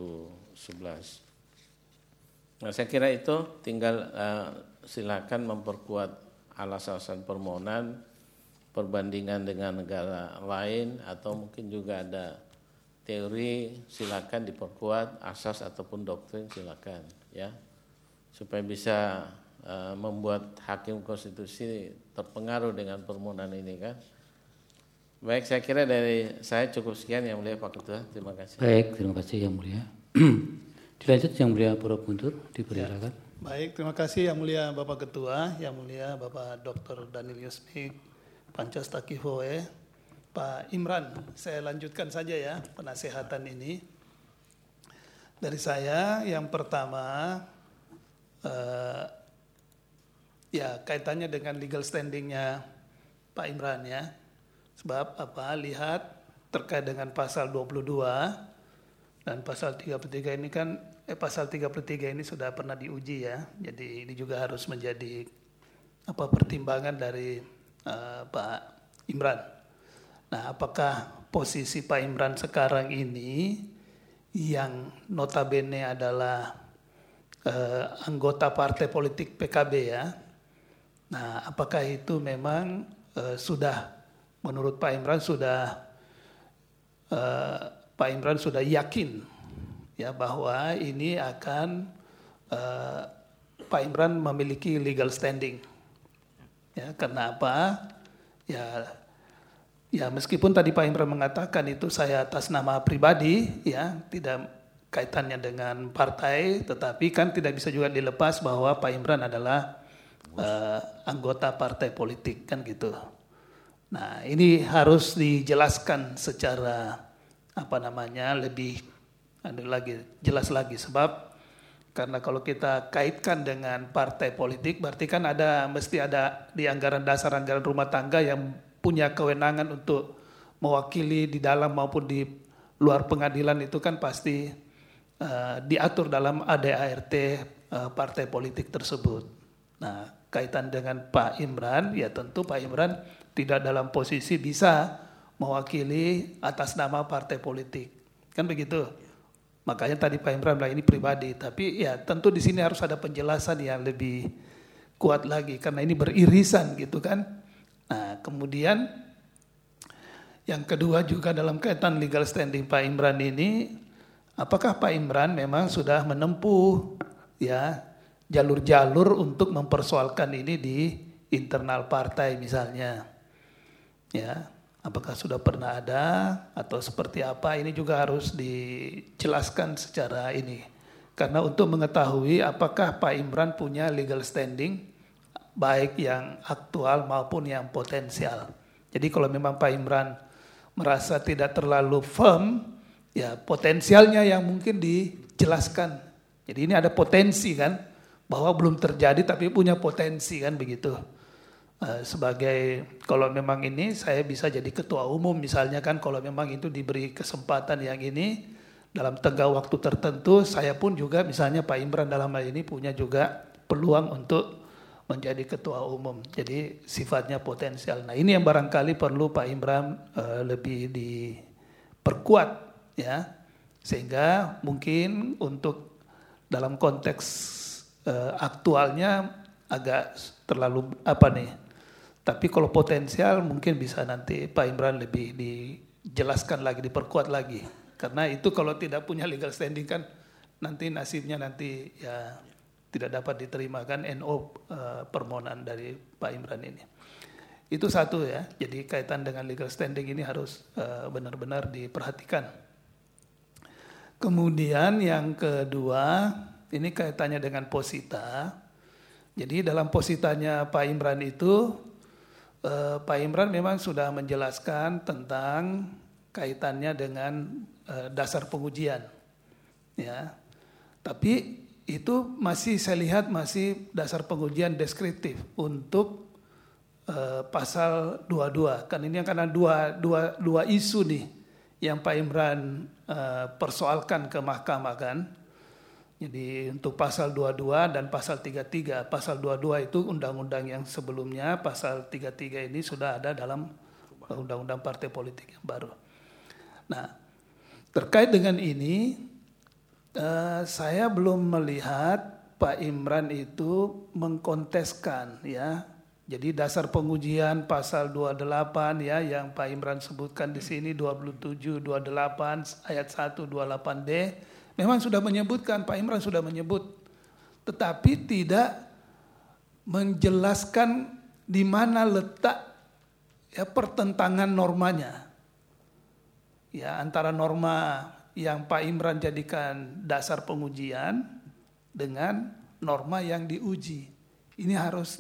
[SPEAKER 4] 2011. Nah, saya kira itu tinggal silakan memperkuat alasan permohonan perbandingan dengan negara lain atau mungkin juga ada teori silakan diperkuat, asas ataupun doktrin silakan ya. Supaya bisa membuat hakim konstitusi terpengaruh dengan permohonan ini kan. Baik, saya kira dari saya cukup sekian Yang Mulia Pak Ketua. Terima kasih.
[SPEAKER 2] Baik, terima kasih Yang Mulia. Dilanjut Yang Mulia Purwo Guntur, dipersilakan.
[SPEAKER 5] Ya. Baik, terima kasih Yang Mulia Bapak Ketua, Yang Mulia Bapak Dr. Daniel Yusmik, Pancas Takihoe, Pak Imran. Saya lanjutkan saja ya penasehatan ini. Dari saya yang pertama, ya kaitannya dengan legal standingnya Pak Imran ya. Sebab lihat terkait dengan pasal 22 dan pasal 33 ini kan pasal 33 ini sudah pernah diuji ya. Jadi ini juga harus menjadi pertimbangan dari Pak Imran. Nah, apakah posisi Pak Imran sekarang ini yang notabene adalah anggota partai politik PKB ya. Nah, apakah itu memang sudah menurut Pak Imran sudah yakin ya bahwa ini akan Pak Imran memiliki legal standing. Ya, kenapa? Ya meskipun tadi Pak Imran mengatakan itu saya atas nama pribadi ya, tidak kaitannya dengan partai, tetapi kan tidak bisa juga dilepas bahwa Pak Imran adalah anggota partai politik kan gitu. Nah, ini harus dijelaskan secara lebih jelas lagi sebab karena kalau kita kaitkan dengan partai politik berarti kan mesti ada di anggaran dasar anggaran rumah tangga yang punya kewenangan untuk mewakili di dalam maupun di luar pengadilan itu kan pasti diatur dalam ADART partai politik tersebut. Nah, kaitan dengan Pak Imran, ya tentu Pak Imran tidak dalam posisi bisa mewakili atas nama partai politik. Kan begitu. Makanya tadi Pak Imran bilang ini pribadi, tapi ya tentu di sini harus ada penjelasan yang lebih kuat lagi karena ini beririsan gitu kan. Nah, kemudian yang kedua juga dalam kaitan legal standing Pak Imran ini, apakah Pak Imran memang sudah menempuh ya jalur-jalur untuk mempersoalkan ini di internal partai misalnya. Ya, apakah sudah pernah ada atau seperti apa, ini juga harus dijelaskan secara ini. Karena untuk mengetahui apakah Pak Imran punya legal standing baik yang aktual maupun yang potensial. Jadi kalau memang Pak Imran merasa tidak terlalu firm, ya potensialnya yang mungkin dijelaskan. Jadi ini ada potensi kan, bahwa belum terjadi tapi punya potensi kan begitu. Sebagai kalau memang ini saya bisa jadi ketua umum misalnya kan, kalau memang itu diberi kesempatan yang ini dalam tengah waktu tertentu, saya pun juga misalnya Pak Imran dalam hal ini punya juga peluang untuk menjadi ketua umum. Jadi sifatnya potensial. Nah ini yang barangkali perlu Pak Imran lebih diperkuat ya, sehingga mungkin untuk dalam konteks aktualnya agak terlalu apa nih. Tapi kalau potensial mungkin bisa nanti Pak Imran lebih dijelaskan lagi, diperkuat lagi. Karena itu kalau tidak punya legal standing kan nanti nasibnya nanti ya tidak dapat diterima kan permohonan dari Pak Imran ini. Itu satu ya. Jadi kaitan dengan legal standing ini harus benar-benar diperhatikan. Kemudian yang kedua, ini kaitannya dengan posita. Jadi dalam positanya Pak Imran itu Pak Imran memang sudah menjelaskan tentang kaitannya dengan dasar pengujian, ya. Tapi itu masih saya lihat masih dasar pengujian deskriptif untuk pasal 22. Kan ini karena dua isu nih yang Pak Imran persoalkan ke mahkamah kan. Jadi untuk pasal 22 dan pasal 33, pasal 22 itu undang-undang yang sebelumnya, pasal 33 ini sudah ada dalam undang-undang partai politik yang baru. Nah, terkait dengan ini, saya belum melihat Pak Imran itu mengkonteskan ya. Jadi dasar pengujian pasal 28 ya yang Pak Imran sebutkan di sini 27, 28 ayat 1, 28D. Memang sudah menyebutkan, Pak Imran sudah menyebut, tetapi tidak menjelaskan di mana letak ya pertentangan normanya. Ya, antara norma yang Pak Imran jadikan dasar pengujian dengan norma yang diuji. Ini harus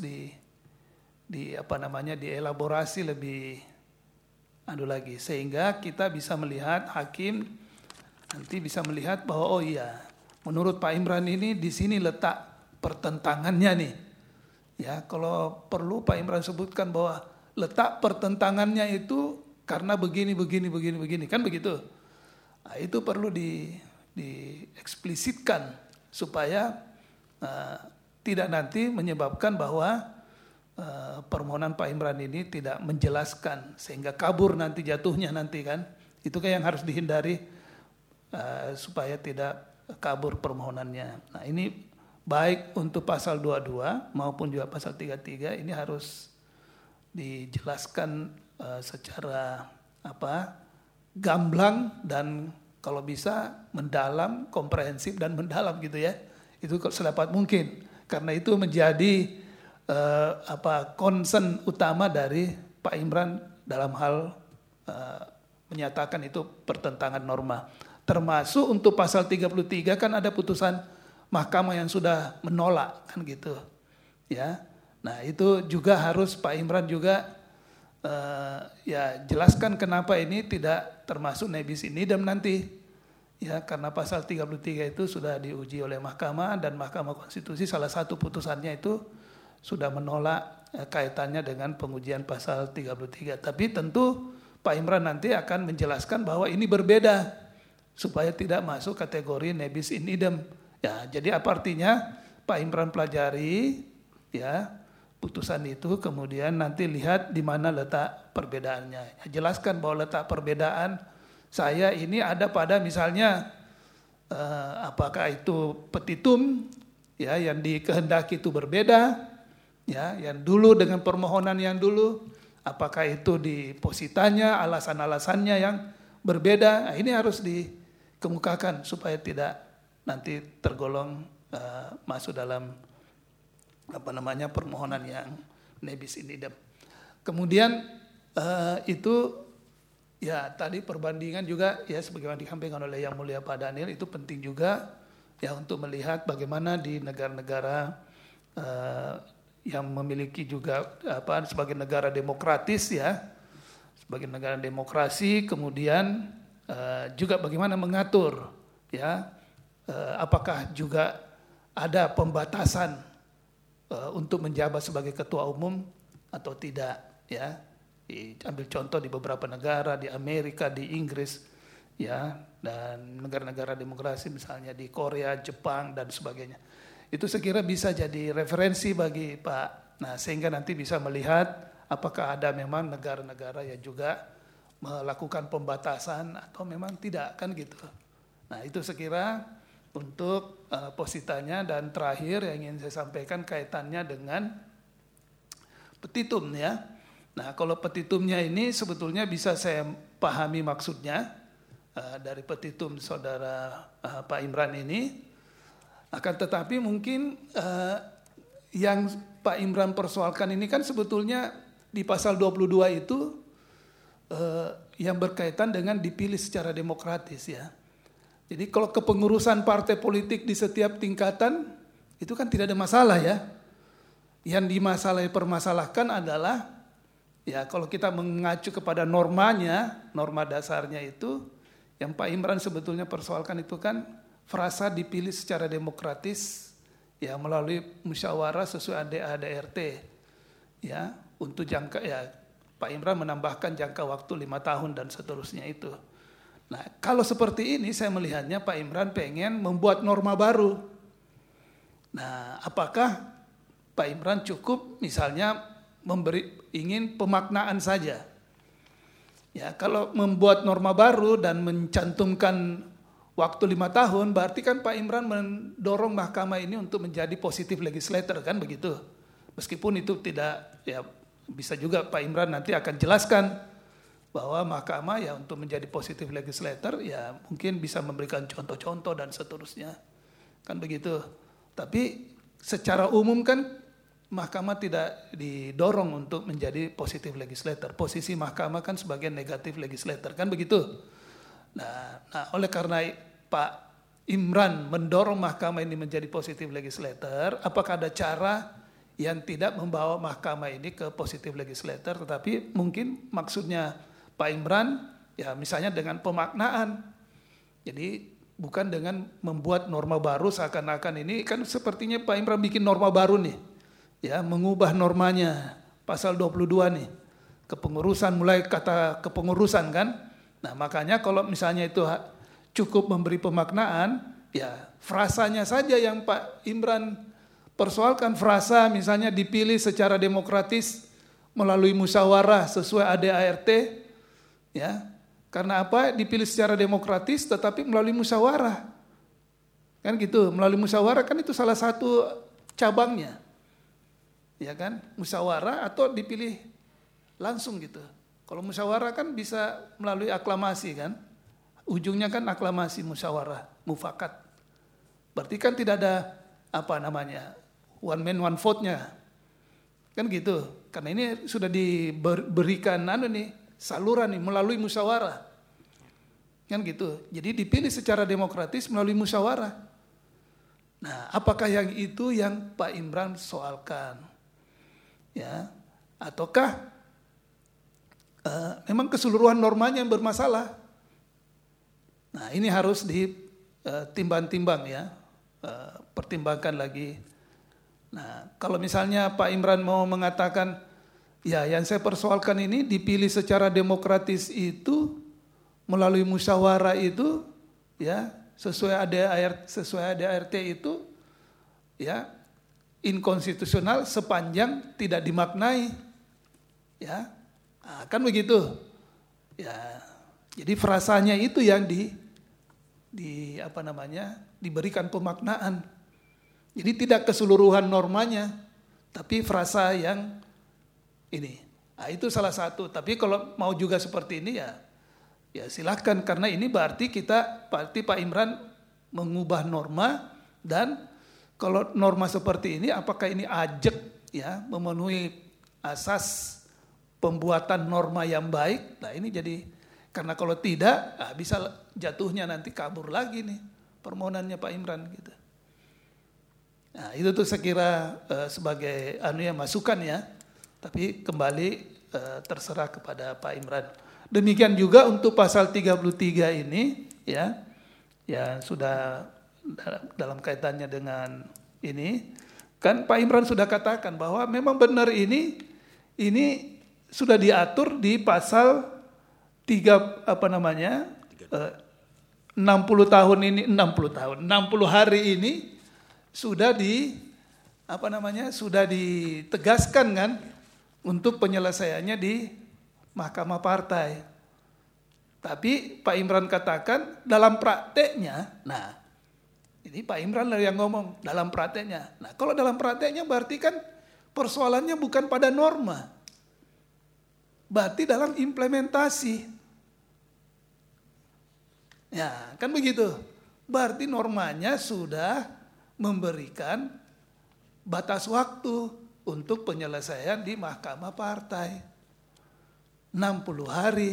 [SPEAKER 5] dielaborasi lebih lagi sehingga kita bisa melihat hakim nanti bisa melihat bahwa oh iya, menurut Pak Imran ini di sini letak pertentangannya nih. Ya, kalau perlu Pak Imran sebutkan bahwa letak pertentangannya itu karena begini kan begitu. Nah, itu perlu dieksplisitkan supaya tidak nanti menyebabkan bahwa permohonan Pak Imran ini tidak menjelaskan sehingga kabur nanti jatuhnya nanti kan. Itu kan yang harus dihindari. Supaya tidak kabur permohonannya. Nah ini baik untuk pasal 22 maupun juga pasal 33 ini harus dijelaskan secara gamblang dan kalau bisa mendalam, komprehensif dan mendalam gitu ya. Itu sedapat mungkin karena itu menjadi concern utama dari Pak Imran dalam hal menyatakan itu pertentangan norma. Termasuk untuk pasal 33 kan ada putusan mahkamah yang sudah menolak kan gitu. Ya. Nah, itu juga harus Pak Imran juga jelaskan kenapa ini tidak termasuk nebis in idem nanti. Ya, karena pasal 33 itu sudah diuji oleh mahkamah dan Mahkamah Konstitusi salah satu putusannya itu sudah menolak kaitannya dengan pengujian pasal 33. Tapi tentu Pak Imran nanti akan menjelaskan bahwa ini berbeda supaya tidak masuk kategori nebis in idem. Ya, jadi apa artinya? Pak Imran pelajari ya putusan itu, kemudian nanti lihat di mana letak perbedaannya. Jelaskan bahwa letak perbedaan saya ini ada pada misalnya apakah itu petitum ya yang dikehendaki itu berbeda, ya yang dulu dengan permohonan yang dulu, apakah itu di positanya alasan-alasannya yang berbeda. Nah, ini harus dikemukakan supaya tidak nanti tergolong masuk dalam permohonan yang nebis in idem. Kemudian itu ya tadi perbandingan juga ya sebagaimana disampaikan oleh Yang Mulia Pak Daniel, itu penting juga ya untuk melihat bagaimana di negara-negara yang memiliki juga sebagai negara demokratis ya, sebagai negara demokrasi, kemudian juga bagaimana mengatur ya apakah juga ada pembatasan untuk menjabat sebagai ketua umum atau tidak ya. Ambil contoh di beberapa negara, di Amerika, di Inggris ya, dan negara-negara demokrasi misalnya di Korea, Jepang dan sebagainya. Itu sekira bisa jadi referensi bagi Pak. Nah, sehingga nanti bisa melihat apakah ada memang negara-negara yang juga melakukan pembatasan atau memang tidak, kan gitu. Nah, itu sekira untuk positanya. Dan terakhir yang ingin saya sampaikan kaitannya dengan petitum ya. Nah, kalau petitumnya ini sebetulnya bisa saya pahami maksudnya dari petitum saudara Pak Imran ini. Akan tetapi mungkin yang Pak Imran persoalkan ini kan sebetulnya di pasal 22 itu yang berkaitan dengan dipilih secara demokratis ya. Jadi kalau kepengurusan partai politik di setiap tingkatan itu kan tidak ada masalah ya. Yang permasalahkan adalah ya kalau kita mengacu kepada normanya, norma dasarnya itu yang Pak Imran sebetulnya persoalkan itu kan frasa dipilih secara demokratis ya melalui musyawarah sesuai ADART ya untuk jangka ya Pak Imran menambahkan jangka waktu 5 tahun dan seterusnya itu. Nah, kalau seperti ini saya melihatnya Pak Imran pengen membuat norma baru. Nah, apakah Pak Imran cukup misalnya ingin pemaknaan saja? Ya, kalau membuat norma baru dan mencantumkan waktu 5 tahun, berarti kan Pak Imran mendorong mahkamah ini untuk menjadi positive legislator, kan begitu? Meskipun itu tidak, ya bisa juga Pak Imran nanti akan jelaskan bahwa mahkamah ya untuk menjadi positive legislator ya mungkin bisa memberikan contoh-contoh dan seterusnya, kan begitu. Tapi secara umum kan mahkamah tidak didorong untuk menjadi positive legislator. Posisi mahkamah kan sebagai negative legislator, kan begitu. Nah oleh karena Pak Imran mendorong mahkamah ini menjadi positive legislator, apakah ada cara yang tidak membawa mahkamah ini ke positive legislator, tetapi mungkin maksudnya Pak Imran ya misalnya dengan pemaknaan. Jadi bukan dengan membuat norma baru seakan-akan ini kan sepertinya Pak Imran bikin norma baru nih. Ya, mengubah normanya pasal 22 nih. Kepengurusan, mulai kata kepengurusan kan. Nah, makanya kalau misalnya itu cukup memberi pemaknaan, ya frasanya saja yang Pak Imran persoalkan, frasa misalnya dipilih secara demokratis melalui musyawarah sesuai ADART. Ya, karena apa? Dipilih secara demokratis tetapi melalui musyawarah. Kan gitu, melalui musyawarah kan itu salah satu cabangnya. Ya kan? Musyawarah atau dipilih langsung gitu. Kalau musyawarah kan bisa melalui aklamasi kan? Ujungnya kan aklamasi, musyawarah, mufakat. Berarti kan tidak ada one man one vote-nya. Kan gitu. Karena ini sudah diberikan saluran nih melalui musyawarah. Kan gitu. Jadi dipilih secara demokratis melalui musyawarah. Nah, apakah yang itu yang Pak Imran soalkan? Ya, ataukah memang keseluruhan normanya yang bermasalah? Nah, ini harus ditimbang-timbang ya. Pertimbangkan lagi. Nah, kalau misalnya Pak Imran mau mengatakan ya, yang saya persoalkan ini dipilih secara demokratis itu melalui musyawarah itu, ya sesuai ADART itu, ya inkonstitusional sepanjang tidak dimaknai. Ya. Nah, kan begitu. Ya. Jadi frasanya itu yang diberikan pemaknaan. Jadi tidak keseluruhan normanya, tapi frasa yang ini. Nah, itu salah satu. Tapi kalau mau juga seperti ini ya silakan, karena ini berarti Pak Imran mengubah norma, dan kalau norma seperti ini apakah ini ajek ya memenuhi asas pembuatan norma yang baik? Nah, ini jadi, karena kalau tidak bisa jatuhnya nanti kabur lagi nih permohonannya Pak Imran gitu. Nah, itu tuh saya kira sebagai masukan ya. Tapi kembali terserah kepada Pak Imran. Demikian juga untuk pasal 33 ini ya, yang sudah dalam kaitannya dengan ini, kan Pak Imran sudah katakan bahwa memang benar ini sudah diatur di pasal 60 hari ini sudah sudah ditegaskan kan untuk penyelesaiannya di Mahkamah Partai. Tapi Pak Imran katakan dalam prakteknya, nah ini Pak Imran yang ngomong dalam prakteknya. Nah kalau dalam prakteknya berarti kan persoalannya bukan pada norma, berarti dalam implementasi. Ya kan begitu. Berarti normanya sudah memberikan batas waktu untuk penyelesaian di Mahkamah Partai. 60 hari.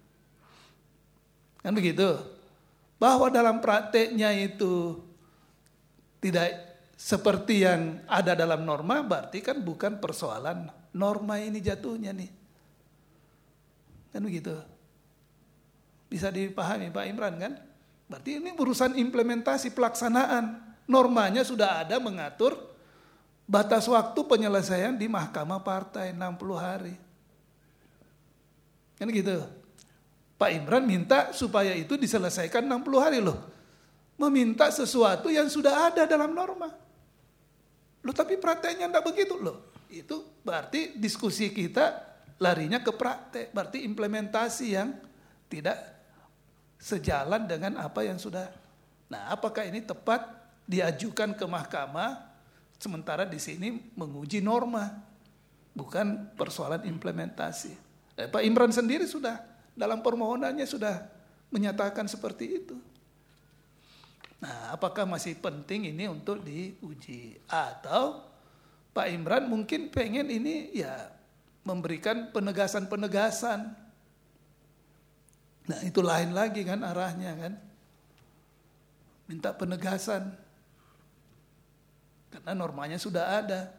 [SPEAKER 5] Kan begitu. Bahwa dalam prakteknya itu tidak seperti yang ada dalam norma, berarti kan bukan persoalan norma ini jatuhnya nih. Kan begitu. Bisa dipahami Pak Imran kan? Berarti ini urusan implementasi pelaksanaan. Normanya sudah ada mengatur batas waktu penyelesaian di Mahkamah Partai 60 hari. Kan gitu. Pak Imran minta supaya itu diselesaikan 60 hari loh. Meminta sesuatu yang sudah ada dalam norma. Loh tapi prakteknya enggak begitu loh. Itu berarti diskusi kita larinya ke praktek. Berarti implementasi yang tidak sejalan dengan apa yang sudah. Nah, apakah ini tepat diajukan ke mahkamah sementara di sini menguji norma, bukan persoalan implementasi. Pak Imran sendiri sudah dalam permohonannya sudah menyatakan seperti itu. Nah, apakah masih penting ini untuk diuji? Atau Pak Imran mungkin pengen ini ya memberikan penegasan-penegasan. Nah, itu lain lagi kan arahnya kan. Minta penegasan. Karena normanya sudah ada.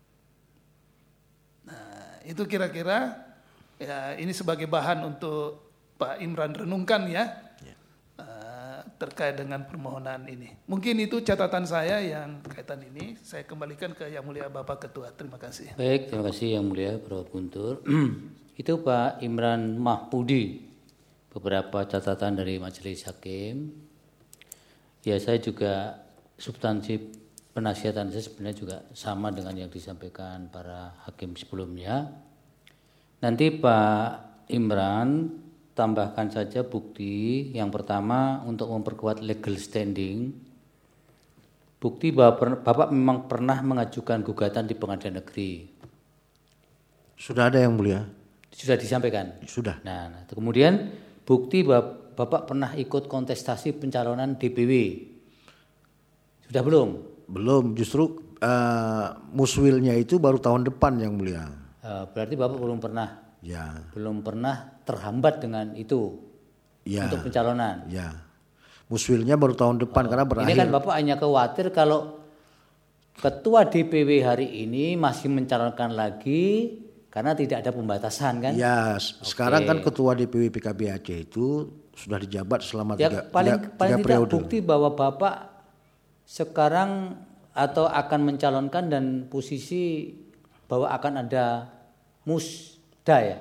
[SPEAKER 5] Nah, itu kira-kira ya ini sebagai bahan untuk Pak Imran renungkan ya. Terkait dengan permohonan ini. Mungkin itu catatan saya yang kaitan ini. Saya kembalikan ke Yang Mulia Bapak Ketua. Terima kasih.
[SPEAKER 2] Baik, terima kasih Yang Mulia Prof. Guntur. Itu Pak Imran Mahpudi. Beberapa catatan dari Majelis Hakim. Ya saya juga substansi penasihatan saya sebenarnya juga sama dengan yang disampaikan para hakim sebelumnya. Nanti Pak Imran tambahkan saja bukti yang pertama untuk memperkuat legal standing. Bukti bahwa Bapak memang pernah mengajukan gugatan di pengadilan negeri.
[SPEAKER 3] Sudah ada Yang Mulia.
[SPEAKER 2] Sudah disampaikan? Sudah. Nah, kemudian bukti bahwa Bapak pernah ikut kontestasi pencalonan DPW. Sudah belum?
[SPEAKER 3] Belum, justru muswilnya itu baru tahun depan Yang Mulia.
[SPEAKER 2] Berarti Bapak belum pernah?
[SPEAKER 3] Ya.
[SPEAKER 2] Belum pernah terhambat dengan itu ya, untuk pencalonan.
[SPEAKER 3] Ya. Muswilnya baru tahun depan karena berakhir.
[SPEAKER 2] Ini kan Bapak hanya khawatir kalau ketua DPW hari ini masih mencalonkan lagi karena tidak ada pembatasan kan?
[SPEAKER 3] Ya, sekarang kan ketua DPW PKB Aceh itu sudah dijabat selama
[SPEAKER 2] ya,
[SPEAKER 3] tiga
[SPEAKER 2] tidak
[SPEAKER 3] periode.
[SPEAKER 2] Bukti bahwa Bapak sekarang atau akan mencalonkan dan posisi bahwa akan ada ya?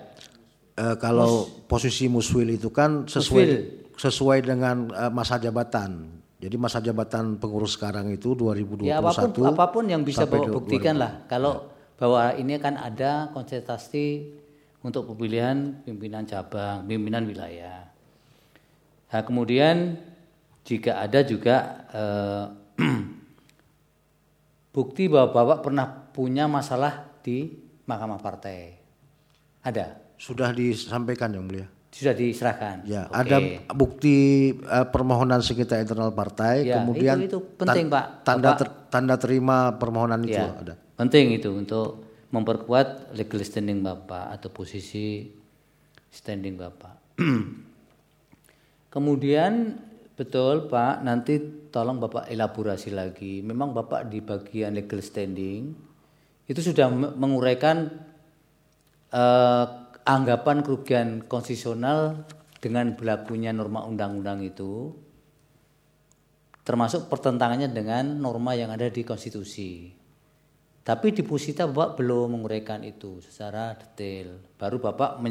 [SPEAKER 3] Kalau posisi muswil itu kan sesuai dengan masa jabatan. Jadi masa jabatan pengurus sekarang itu 2021.
[SPEAKER 2] Ya apapun yang bisa
[SPEAKER 3] sampai
[SPEAKER 2] bawa buktikan lah. Kalau bahwa ini kan ada konsentrasi untuk pemilihan pimpinan cabang, pimpinan wilayah. Nah, kemudian jika ada juga bukti bahwa Bapak pernah punya masalah di Mahkamah Partai. Ada?
[SPEAKER 3] Sudah disampaikan Yang Mulia.
[SPEAKER 2] Sudah diserahkan.
[SPEAKER 3] Ya,
[SPEAKER 2] Oke.
[SPEAKER 3] ada bukti permohonan sengketa internal partai,
[SPEAKER 2] Ya,
[SPEAKER 3] kemudian
[SPEAKER 2] itu penting, Pak.
[SPEAKER 3] tanda terima permohonan itu
[SPEAKER 2] Ya,
[SPEAKER 3] ada.
[SPEAKER 2] penting itu untuk memperkuat legal standing Bapak atau posisi standing Bapak. Kemudian betul Pak, nanti tolong Bapak elaborasi lagi. Memang Bapak di bagian legal standing itu sudah menguraikan anggapan kerugian konstitusional dengan berlakunya norma undang-undang itu, termasuk pertentangannya dengan norma yang ada di konstitusi. Tapi di Pusita Bapak belum menguraikan itu secara detail. Baru Bapak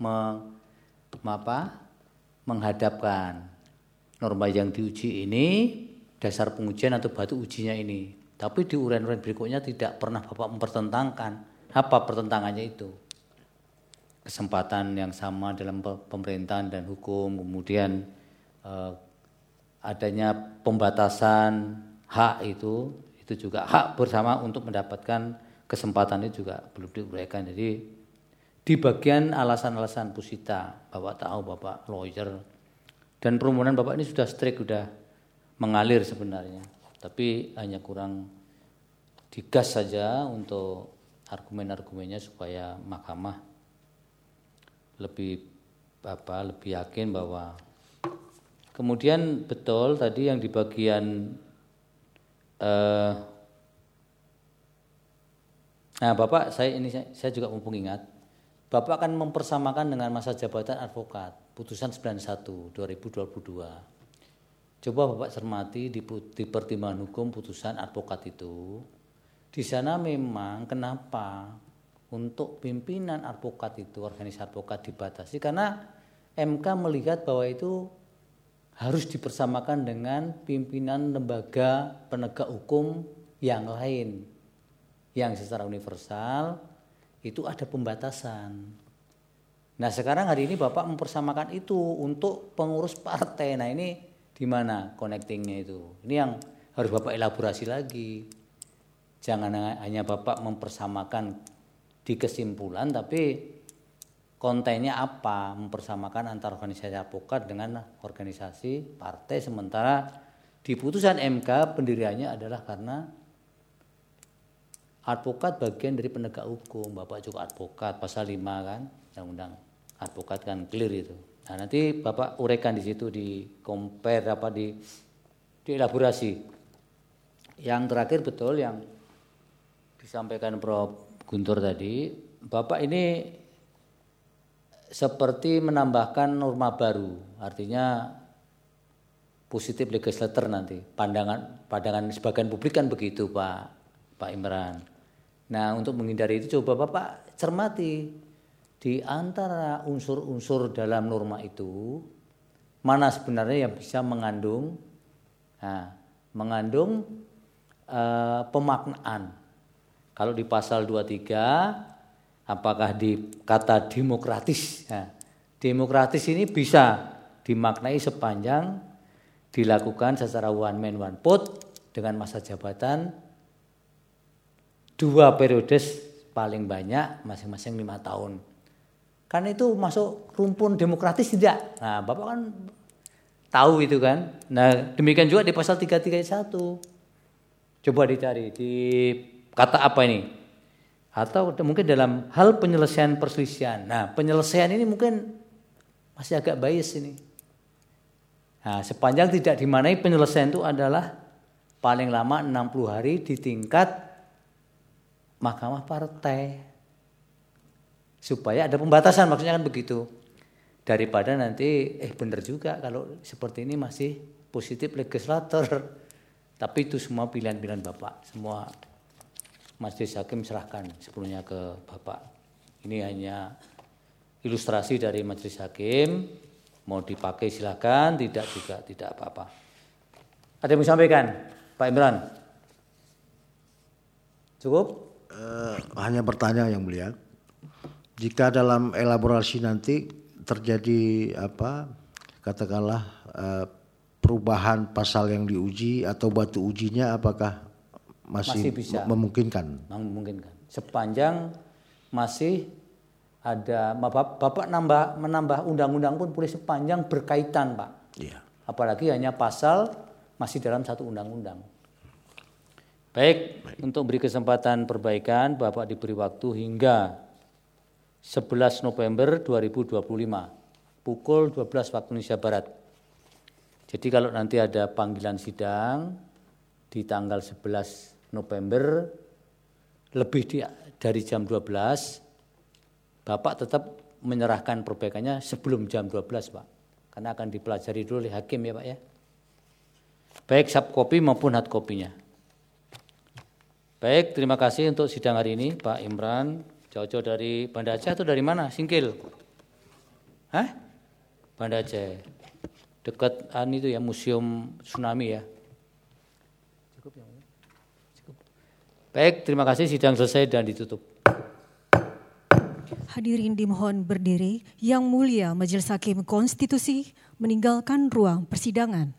[SPEAKER 2] menghadapkan norma yang diuji ini, dasar pengujian atau batu ujinya ini. Tapi di uraian-uraian berikutnya tidak pernah Bapak mempertentangkan. Apa pertentangannya itu? Kesempatan yang sama dalam pemerintahan dan hukum, kemudian adanya pembatasan hak itu juga hak bersama untuk mendapatkan kesempatan itu juga belum diuraikan. Jadi di bagian alasan-alasan Pusita, Bapak tahu Bapak lawyer dan permohonan Bapak ini sudah strict, sudah mengalir sebenarnya, tapi hanya kurang digas saja untuk argumen-argumennya supaya mahkamah lebih yakin bahwa kemudian betul tadi yang di bagian nah Bapak saya juga mumpung ingat Bapak akan mempersamakan dengan masa jabatan advokat putusan 91 2022. Coba Bapak cermati di pertimbangan hukum putusan advokat itu, di sana memang kenapa untuk pimpinan advokat itu, organisasi advokat dibatasi karena MK melihat bahwa itu harus dipersamakan dengan pimpinan lembaga penegak hukum yang lain yang secara universal itu ada pembatasan. Nah sekarang hari ini Bapak mempersamakan itu untuk pengurus partai. Nah ini di mana connectingnya itu? Ini yang harus Bapak elaborasi lagi. Jangan hanya Bapak mempersamakan di kesimpulan, tapi kontennya apa? Mempersamakan antara organisasi advokat dengan organisasi partai, sementara di putusan MK pendiriannya adalah karena advokat bagian dari penegak hukum. Bapak juga advokat, pasal 5 kan, undang-undang advokat kan clear itu. Nah nanti Bapak uraikan di situ, di compare di elaborasi. Yang terakhir betul yang disampaikan Prof. Guntur tadi, Bapak ini seperti menambahkan norma baru, artinya positif legislator nanti. Pandangan sebagian publik kan begitu Pak Imran. Nah untuk menghindari itu coba Bapak cermati di antara unsur-unsur dalam norma itu mana sebenarnya yang bisa mengandung pemaknaan. Kalau di pasal 23, apakah di kata demokratis? Nah, demokratis ini bisa dimaknai sepanjang dilakukan secara one man one vote dengan masa jabatan 2 periode paling banyak masing-masing 5 tahun. Kan itu masuk rumpun demokratis tidak? Nah, Bapak kan tahu itu kan. Nah, demikian juga di pasal 331. Coba dicari di kata apa ini? Atau mungkin dalam hal penyelesaian perselisihan. Nah, penyelesaian ini mungkin masih agak bias ini. Nah, sepanjang tidak dimaknai penyelesaian itu adalah paling lama 60 hari di tingkat mahkamah partai. Supaya ada pembatasan, maksudnya kan begitu. Daripada nanti benar juga kalau seperti ini masih positif legislator. Tapi itu semua pilihan-pilihan Bapak, semua Majelis Hakim serahkan sepenuhnya ke Bapak. Ini hanya ilustrasi dari Majelis Hakim, mau dipakai silakan, tidak juga tidak apa-apa. Ada yang mau sampaikan, Pak Imran? Cukup?
[SPEAKER 3] Hanya bertanya yang mulia. Jika dalam elaborasi nanti terjadi katakanlah perubahan pasal yang diuji atau batu ujinya, apakah masih
[SPEAKER 2] bisa
[SPEAKER 3] memungkinkan?
[SPEAKER 2] Memungkinkan. Sepanjang masih ada Bapak menambah undang-undang pun boleh sepanjang berkaitan, Pak.
[SPEAKER 3] Iya.
[SPEAKER 2] Apalagi hanya pasal masih dalam satu undang-undang. Baik, untuk beri kesempatan perbaikan, Bapak diberi waktu hingga 11 November 2025, pukul 12 waktu Indonesia Barat. Jadi kalau nanti ada panggilan sidang di tanggal 11 November, lebih dari jam 12, Bapak tetap menyerahkan perbaikannya sebelum jam 12, Pak. Karena akan dipelajari dulu oleh hakim ya, Pak ya. Baik subkopi maupun hard kopinya. Baik, terima kasih untuk sidang hari ini, Pak Imran. Jauh-jauh dari Banda Aceh atau dari mana? Singkil? Hah? Banda Aceh. Dekat itu ya, museum tsunami ya. Cukup ya? Cukup. Baik, terima kasih, sidang selesai dan ditutup.
[SPEAKER 1] Hadirin dimohon berdiri. Yang mulia Majelis Hakim Konstitusi meninggalkan ruang persidangan.